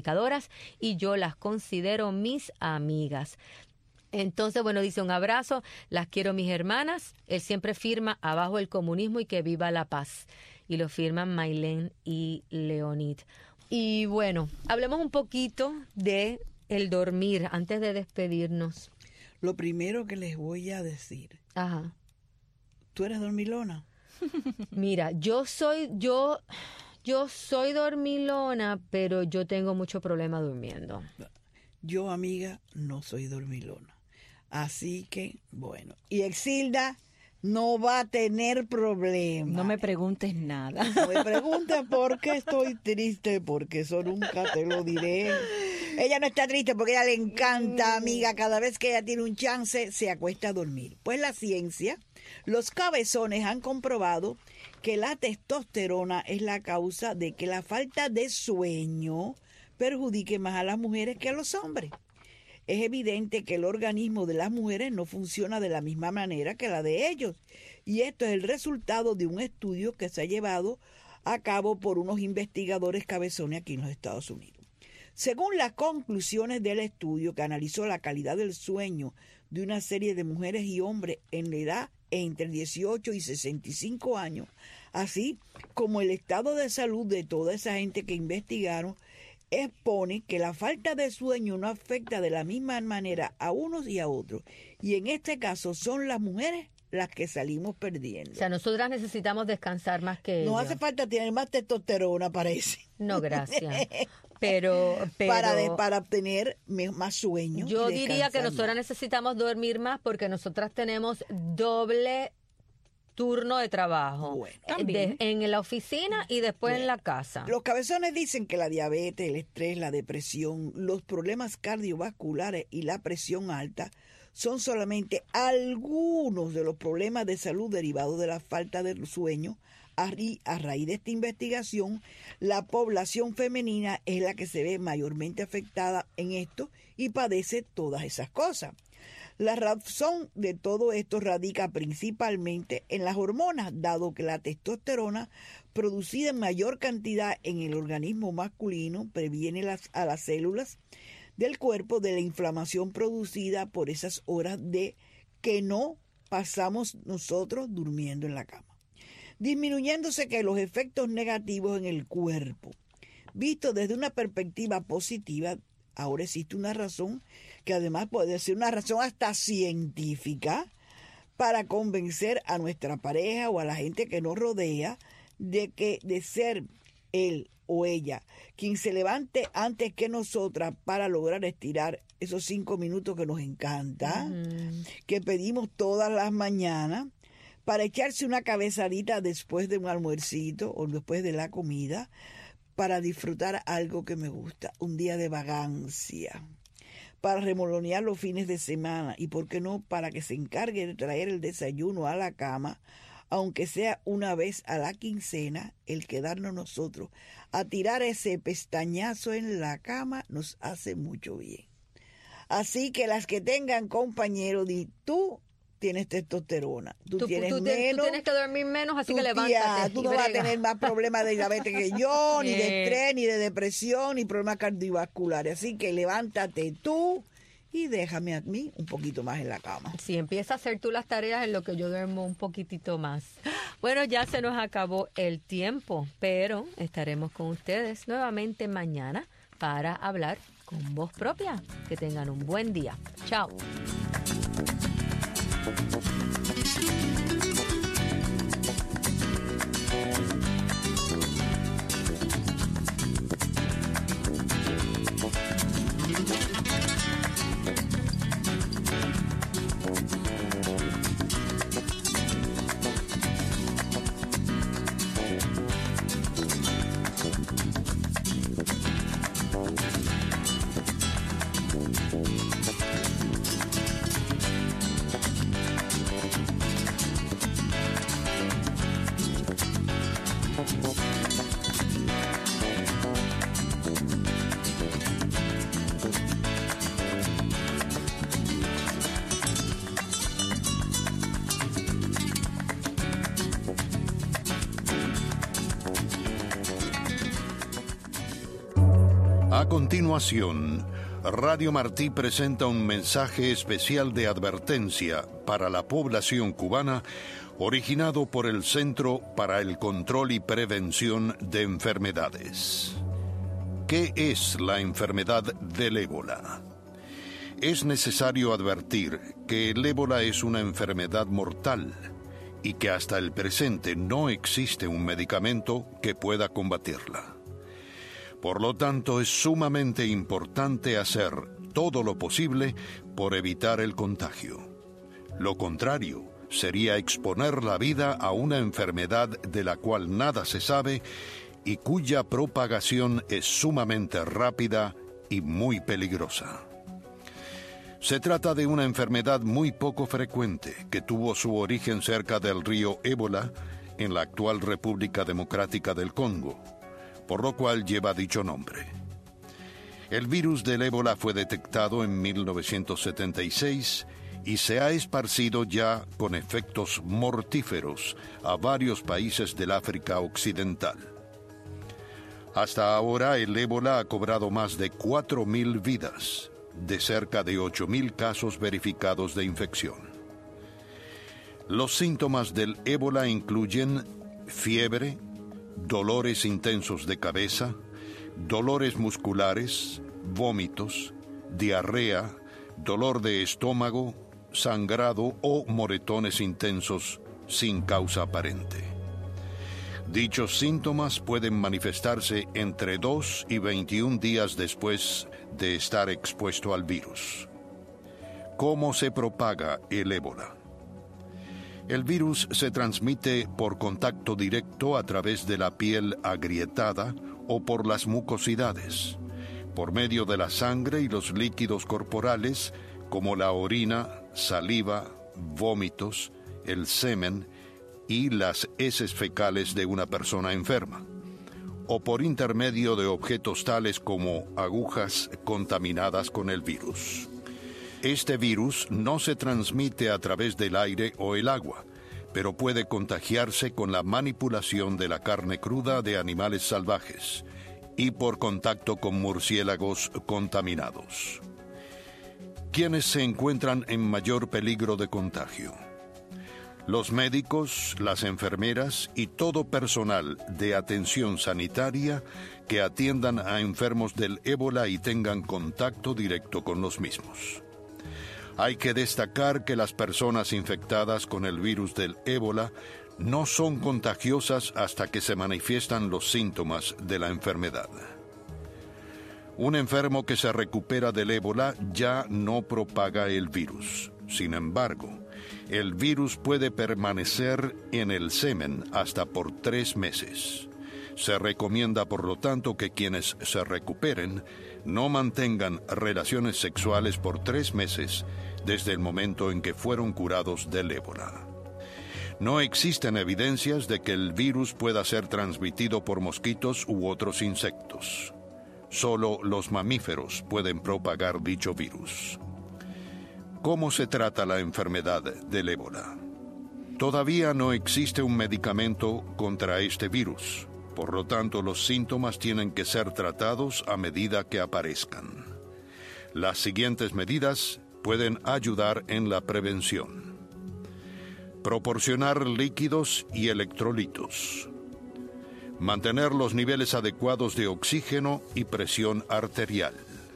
y yo las considero mis amigas. Entonces, bueno, dice un abrazo, las quiero mis hermanas, él siempre firma abajo el comunismo y que viva la paz. Y lo firman Maylene y Leonid. Y bueno, hablemos un poquito de el dormir antes de despedirnos. Lo primero que les voy a decir, Ajá. ¿tú eres dormilona? Mira, yo soy dormilona, pero yo tengo mucho problema durmiendo. Yo, amiga, no soy dormilona. Así que, bueno. Y Exilda no va a tener problema. No me preguntes nada. No me preguntes por qué estoy triste, porque eso nunca te lo diré. Ella no está triste porque a ella le encanta, amiga. Cada vez que ella tiene un chance, se acuesta a dormir. Pues la ciencia, los cabezones han comprobado que la testosterona es la causa de que la falta de sueño perjudique más a las mujeres que a los hombres. Es evidente que el organismo de las mujeres no funciona de la misma manera que la de ellos. Y esto es el resultado de un estudio que se ha llevado a cabo por unos investigadores cabezones aquí en los Estados Unidos. Según las conclusiones del estudio que analizó la calidad del sueño de una serie de mujeres y hombres en la edad entre 18 y 65 años, así como el estado de salud de toda esa gente que investigaron, expone que la falta de sueño no afecta de la misma manera a unos y a otros. Y en este caso son las mujeres las que salimos perdiendo. O sea, nosotras necesitamos descansar más que ellos. No hace falta tener más testosterona, parece. No, gracias. Pero para obtener más sueño. Yo y diría que descansar nosotras más. necesitamos dormir más porque nosotras tenemos doble turno de trabajo. Bueno, en la oficina y después en la casa. Los cabezones dicen que la diabetes, el estrés, la depresión, los problemas cardiovasculares y la presión alta son solamente algunos de los problemas de salud derivados de la falta de sueño. A raíz de esta investigación, la población femenina es la que se ve mayormente afectada en esto y padece todas esas cosas. La razón de todo esto radica principalmente en las hormonas, dado que la testosterona producida en mayor cantidad en el organismo masculino previene a las células del cuerpo de la inflamación producida por esas horas de que no pasamos nosotros durmiendo en la cama, disminuyéndose que los efectos negativos en el cuerpo Visto desde una perspectiva positiva, ahora existe una razón que además puede ser una razón hasta científica para convencer a nuestra pareja o a la gente que nos rodea de ser él o ella quien se levante antes que nosotras para lograr estirar esos 5 minutos que nos encanta, que pedimos todas las mañanas, para echarse una cabezadita después de un almuercito o después de la comida, para disfrutar algo que me gusta, un día de vagancia, para remolonear los fines de semana y, ¿por qué no?, para que se encargue de traer el desayuno a la cama, aunque sea una vez a la quincena. El quedarnos nosotros a tirar ese pestañazo en la cama nos hace mucho bien. Así que las que tengan compañero, tú tienes testosterona, tú tienes menos, tú tienes que dormir menos, así que levántate. Tú no vas a tener más problemas de diabetes que yo, ni de estrés, ni de depresión, ni problemas cardiovasculares. Así que levántate tú y déjame a mí un poquito más en la cama. Sí, empieza a hacer tú las tareas en lo que yo duermo un poquitito más. Bueno, ya se nos acabó el tiempo, pero estaremos con ustedes nuevamente mañana para hablar con voz propia. Que tengan un buen día. Chao. A continuación, Radio Martí presenta un mensaje especial de advertencia para la población cubana, originado por el Centro para el Control y Prevención de Enfermedades. ¿Qué es la enfermedad del ébola? Es necesario advertir que el ébola es una enfermedad mortal y que hasta el presente no existe un medicamento que pueda combatirla. Por lo tanto, es sumamente importante hacer todo lo posible por evitar el contagio. Lo contrario sería exponer la vida a una enfermedad de la cual nada se sabe y cuya propagación es sumamente rápida y muy peligrosa. Se trata de una enfermedad muy poco frecuente que tuvo su origen cerca del río Ébola, en la actual República Democrática del Congo, por lo cual lleva dicho nombre. El virus del ébola fue detectado en 1976 y se ha esparcido ya con efectos mortíferos a varios países del África Occidental. Hasta ahora el ébola ha cobrado más de 4.000 vidas, de cerca de 8.000 casos verificados de infección. Los síntomas del ébola incluyen fiebre, dolores intensos de cabeza, dolores musculares, vómitos, diarrea, dolor de estómago, sangrado o moretones intensos sin causa aparente. Dichos síntomas pueden manifestarse entre 2 y 21 días después de estar expuesto al virus. ¿Cómo se propaga el ébola? El virus se transmite por contacto directo a través de la piel agrietada o por las mucosidades, por medio de la sangre y los líquidos corporales como la orina, saliva, vómitos, el semen y las heces fecales de una persona enferma, o por intermedio de objetos tales como agujas contaminadas con el virus. Este virus no se transmite a través del aire o el agua, pero puede contagiarse con la manipulación de la carne cruda de animales salvajes y por contacto con murciélagos contaminados. ¿Quiénes se encuentran en mayor peligro de contagio? Los médicos, las enfermeras y todo personal de atención sanitaria que atiendan a enfermos del ébola y tengan contacto directo con los mismos. Hay que destacar que las personas infectadas con el virus del ébola no son contagiosas hasta que se manifiestan los síntomas de la enfermedad. Un enfermo que se recupera del ébola ya no propaga el virus. Sin embargo, el virus puede permanecer en el semen hasta por 3 meses. Se recomienda, por lo tanto, que quienes se recuperen no mantengan relaciones sexuales por 3 meses desde el momento en que fueron curados del ébola. No existen evidencias de que el virus pueda ser transmitido por mosquitos u otros insectos. Solo los mamíferos pueden propagar dicho virus. ¿Cómo se trata la enfermedad del ébola? Todavía no existe un medicamento contra este virus. Por lo tanto, los síntomas tienen que ser tratados a medida que aparezcan. Las siguientes medidas pueden ayudar en la prevención. Proporcionar líquidos y electrolitos. Mantener los niveles adecuados de oxígeno y presión arterial.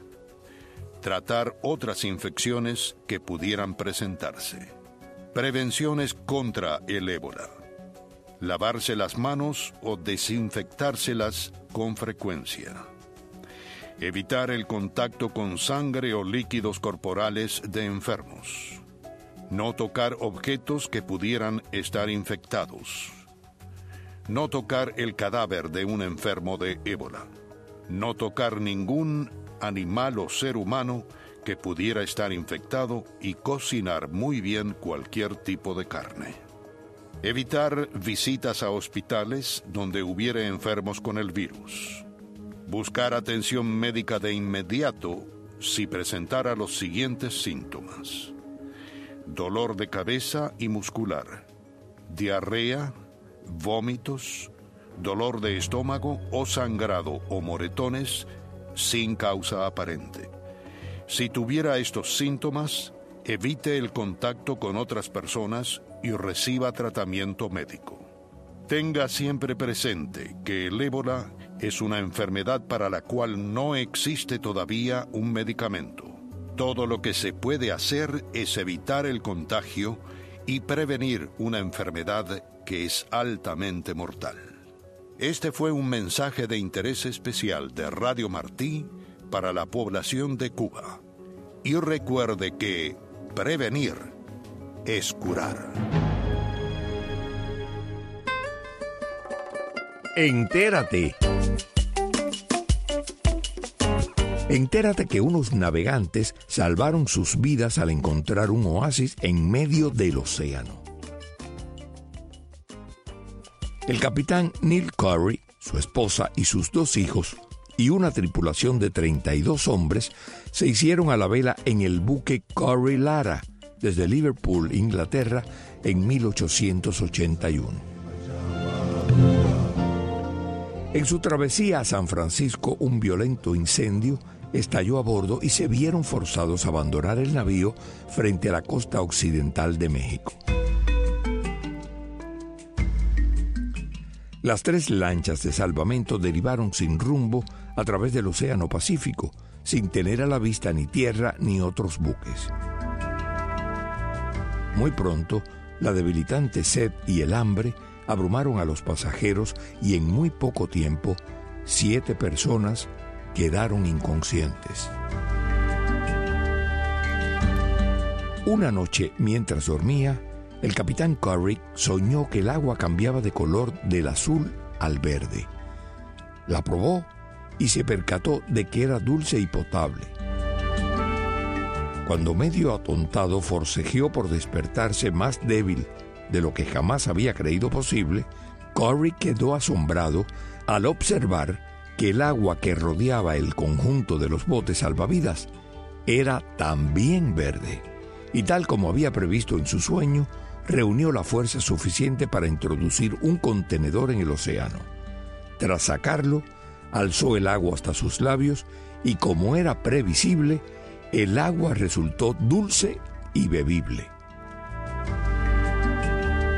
Tratar otras infecciones que pudieran presentarse. Prevenciones contra el ébola. Lavarse las manos o desinfectárselas con frecuencia. Evitar el contacto con sangre o líquidos corporales de enfermos. No tocar objetos que pudieran estar infectados. No tocar el cadáver de un enfermo de ébola. No tocar ningún animal o ser humano que pudiera estar infectado y cocinar muy bien cualquier tipo de carne. Evitar visitas a hospitales donde hubiere enfermos con el virus. Buscar atención médica de inmediato si presentara los siguientes síntomas: dolor de cabeza y muscular, diarrea, vómitos, dolor de estómago o sangrado o moretones sin causa aparente. Si tuviera estos síntomas, evite el contacto con otras personas y reciba tratamiento médico. Tenga siempre presente que el ébola es una enfermedad para la cual no existe todavía un medicamento. Todo lo que se puede hacer es evitar el contagio y prevenir una enfermedad que es altamente mortal. Este fue un mensaje de interés especial de Radio Martí para la población de Cuba. Y recuerde que prevenir es curar. Entérate. Entérate que unos navegantes salvaron sus vidas al encontrar un oasis en medio del océano. El capitán Neil Curry, su esposa y sus 2 hijos, y una tripulación de 32 hombres se hicieron a la vela en el buque Curry Lara, desde Liverpool, Inglaterra, en 1881. En su travesía a San Francisco, un violento incendio estalló a bordo y se vieron forzados a abandonar el navío frente a la costa occidental de México. Las 3 lanchas de salvamento derivaron sin rumbo a través del Océano Pacífico, sin tener a la vista ni tierra ni otros buques. Muy pronto, la debilitante sed y el hambre abrumaron a los pasajeros y en muy poco tiempo, 7 personas quedaron inconscientes. Una noche, mientras dormía, el capitán Curry soñó que el agua cambiaba de color del azul al verde. La probó y se percató de que era dulce y potable. Cuando medio atontado forcejeó por despertarse más débil de lo que jamás había creído posible, Curry quedó asombrado al observar que el agua que rodeaba el conjunto de los botes salvavidas era también verde, y tal como había previsto en su sueño, reunió la fuerza suficiente para introducir un contenedor en el océano. Tras sacarlo, alzó el agua hasta sus labios y, como era previsible, el agua resultó dulce y bebible.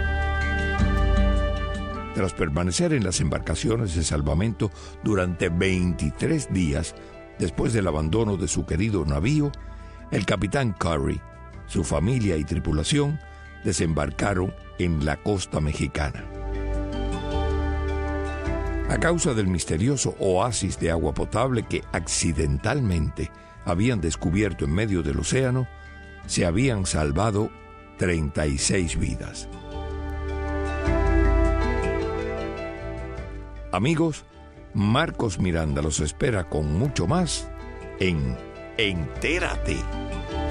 Tras permanecer en las embarcaciones de salvamento durante 23 días después del abandono de su querido navío, el capitán Curry, su familia y tripulación desembarcaron en la costa mexicana. A causa del misterioso oasis de agua potable que accidentalmente habían descubierto en medio del océano, se habían salvado 36 vidas. Amigos, Marcos Miranda los espera con mucho más en Entérate.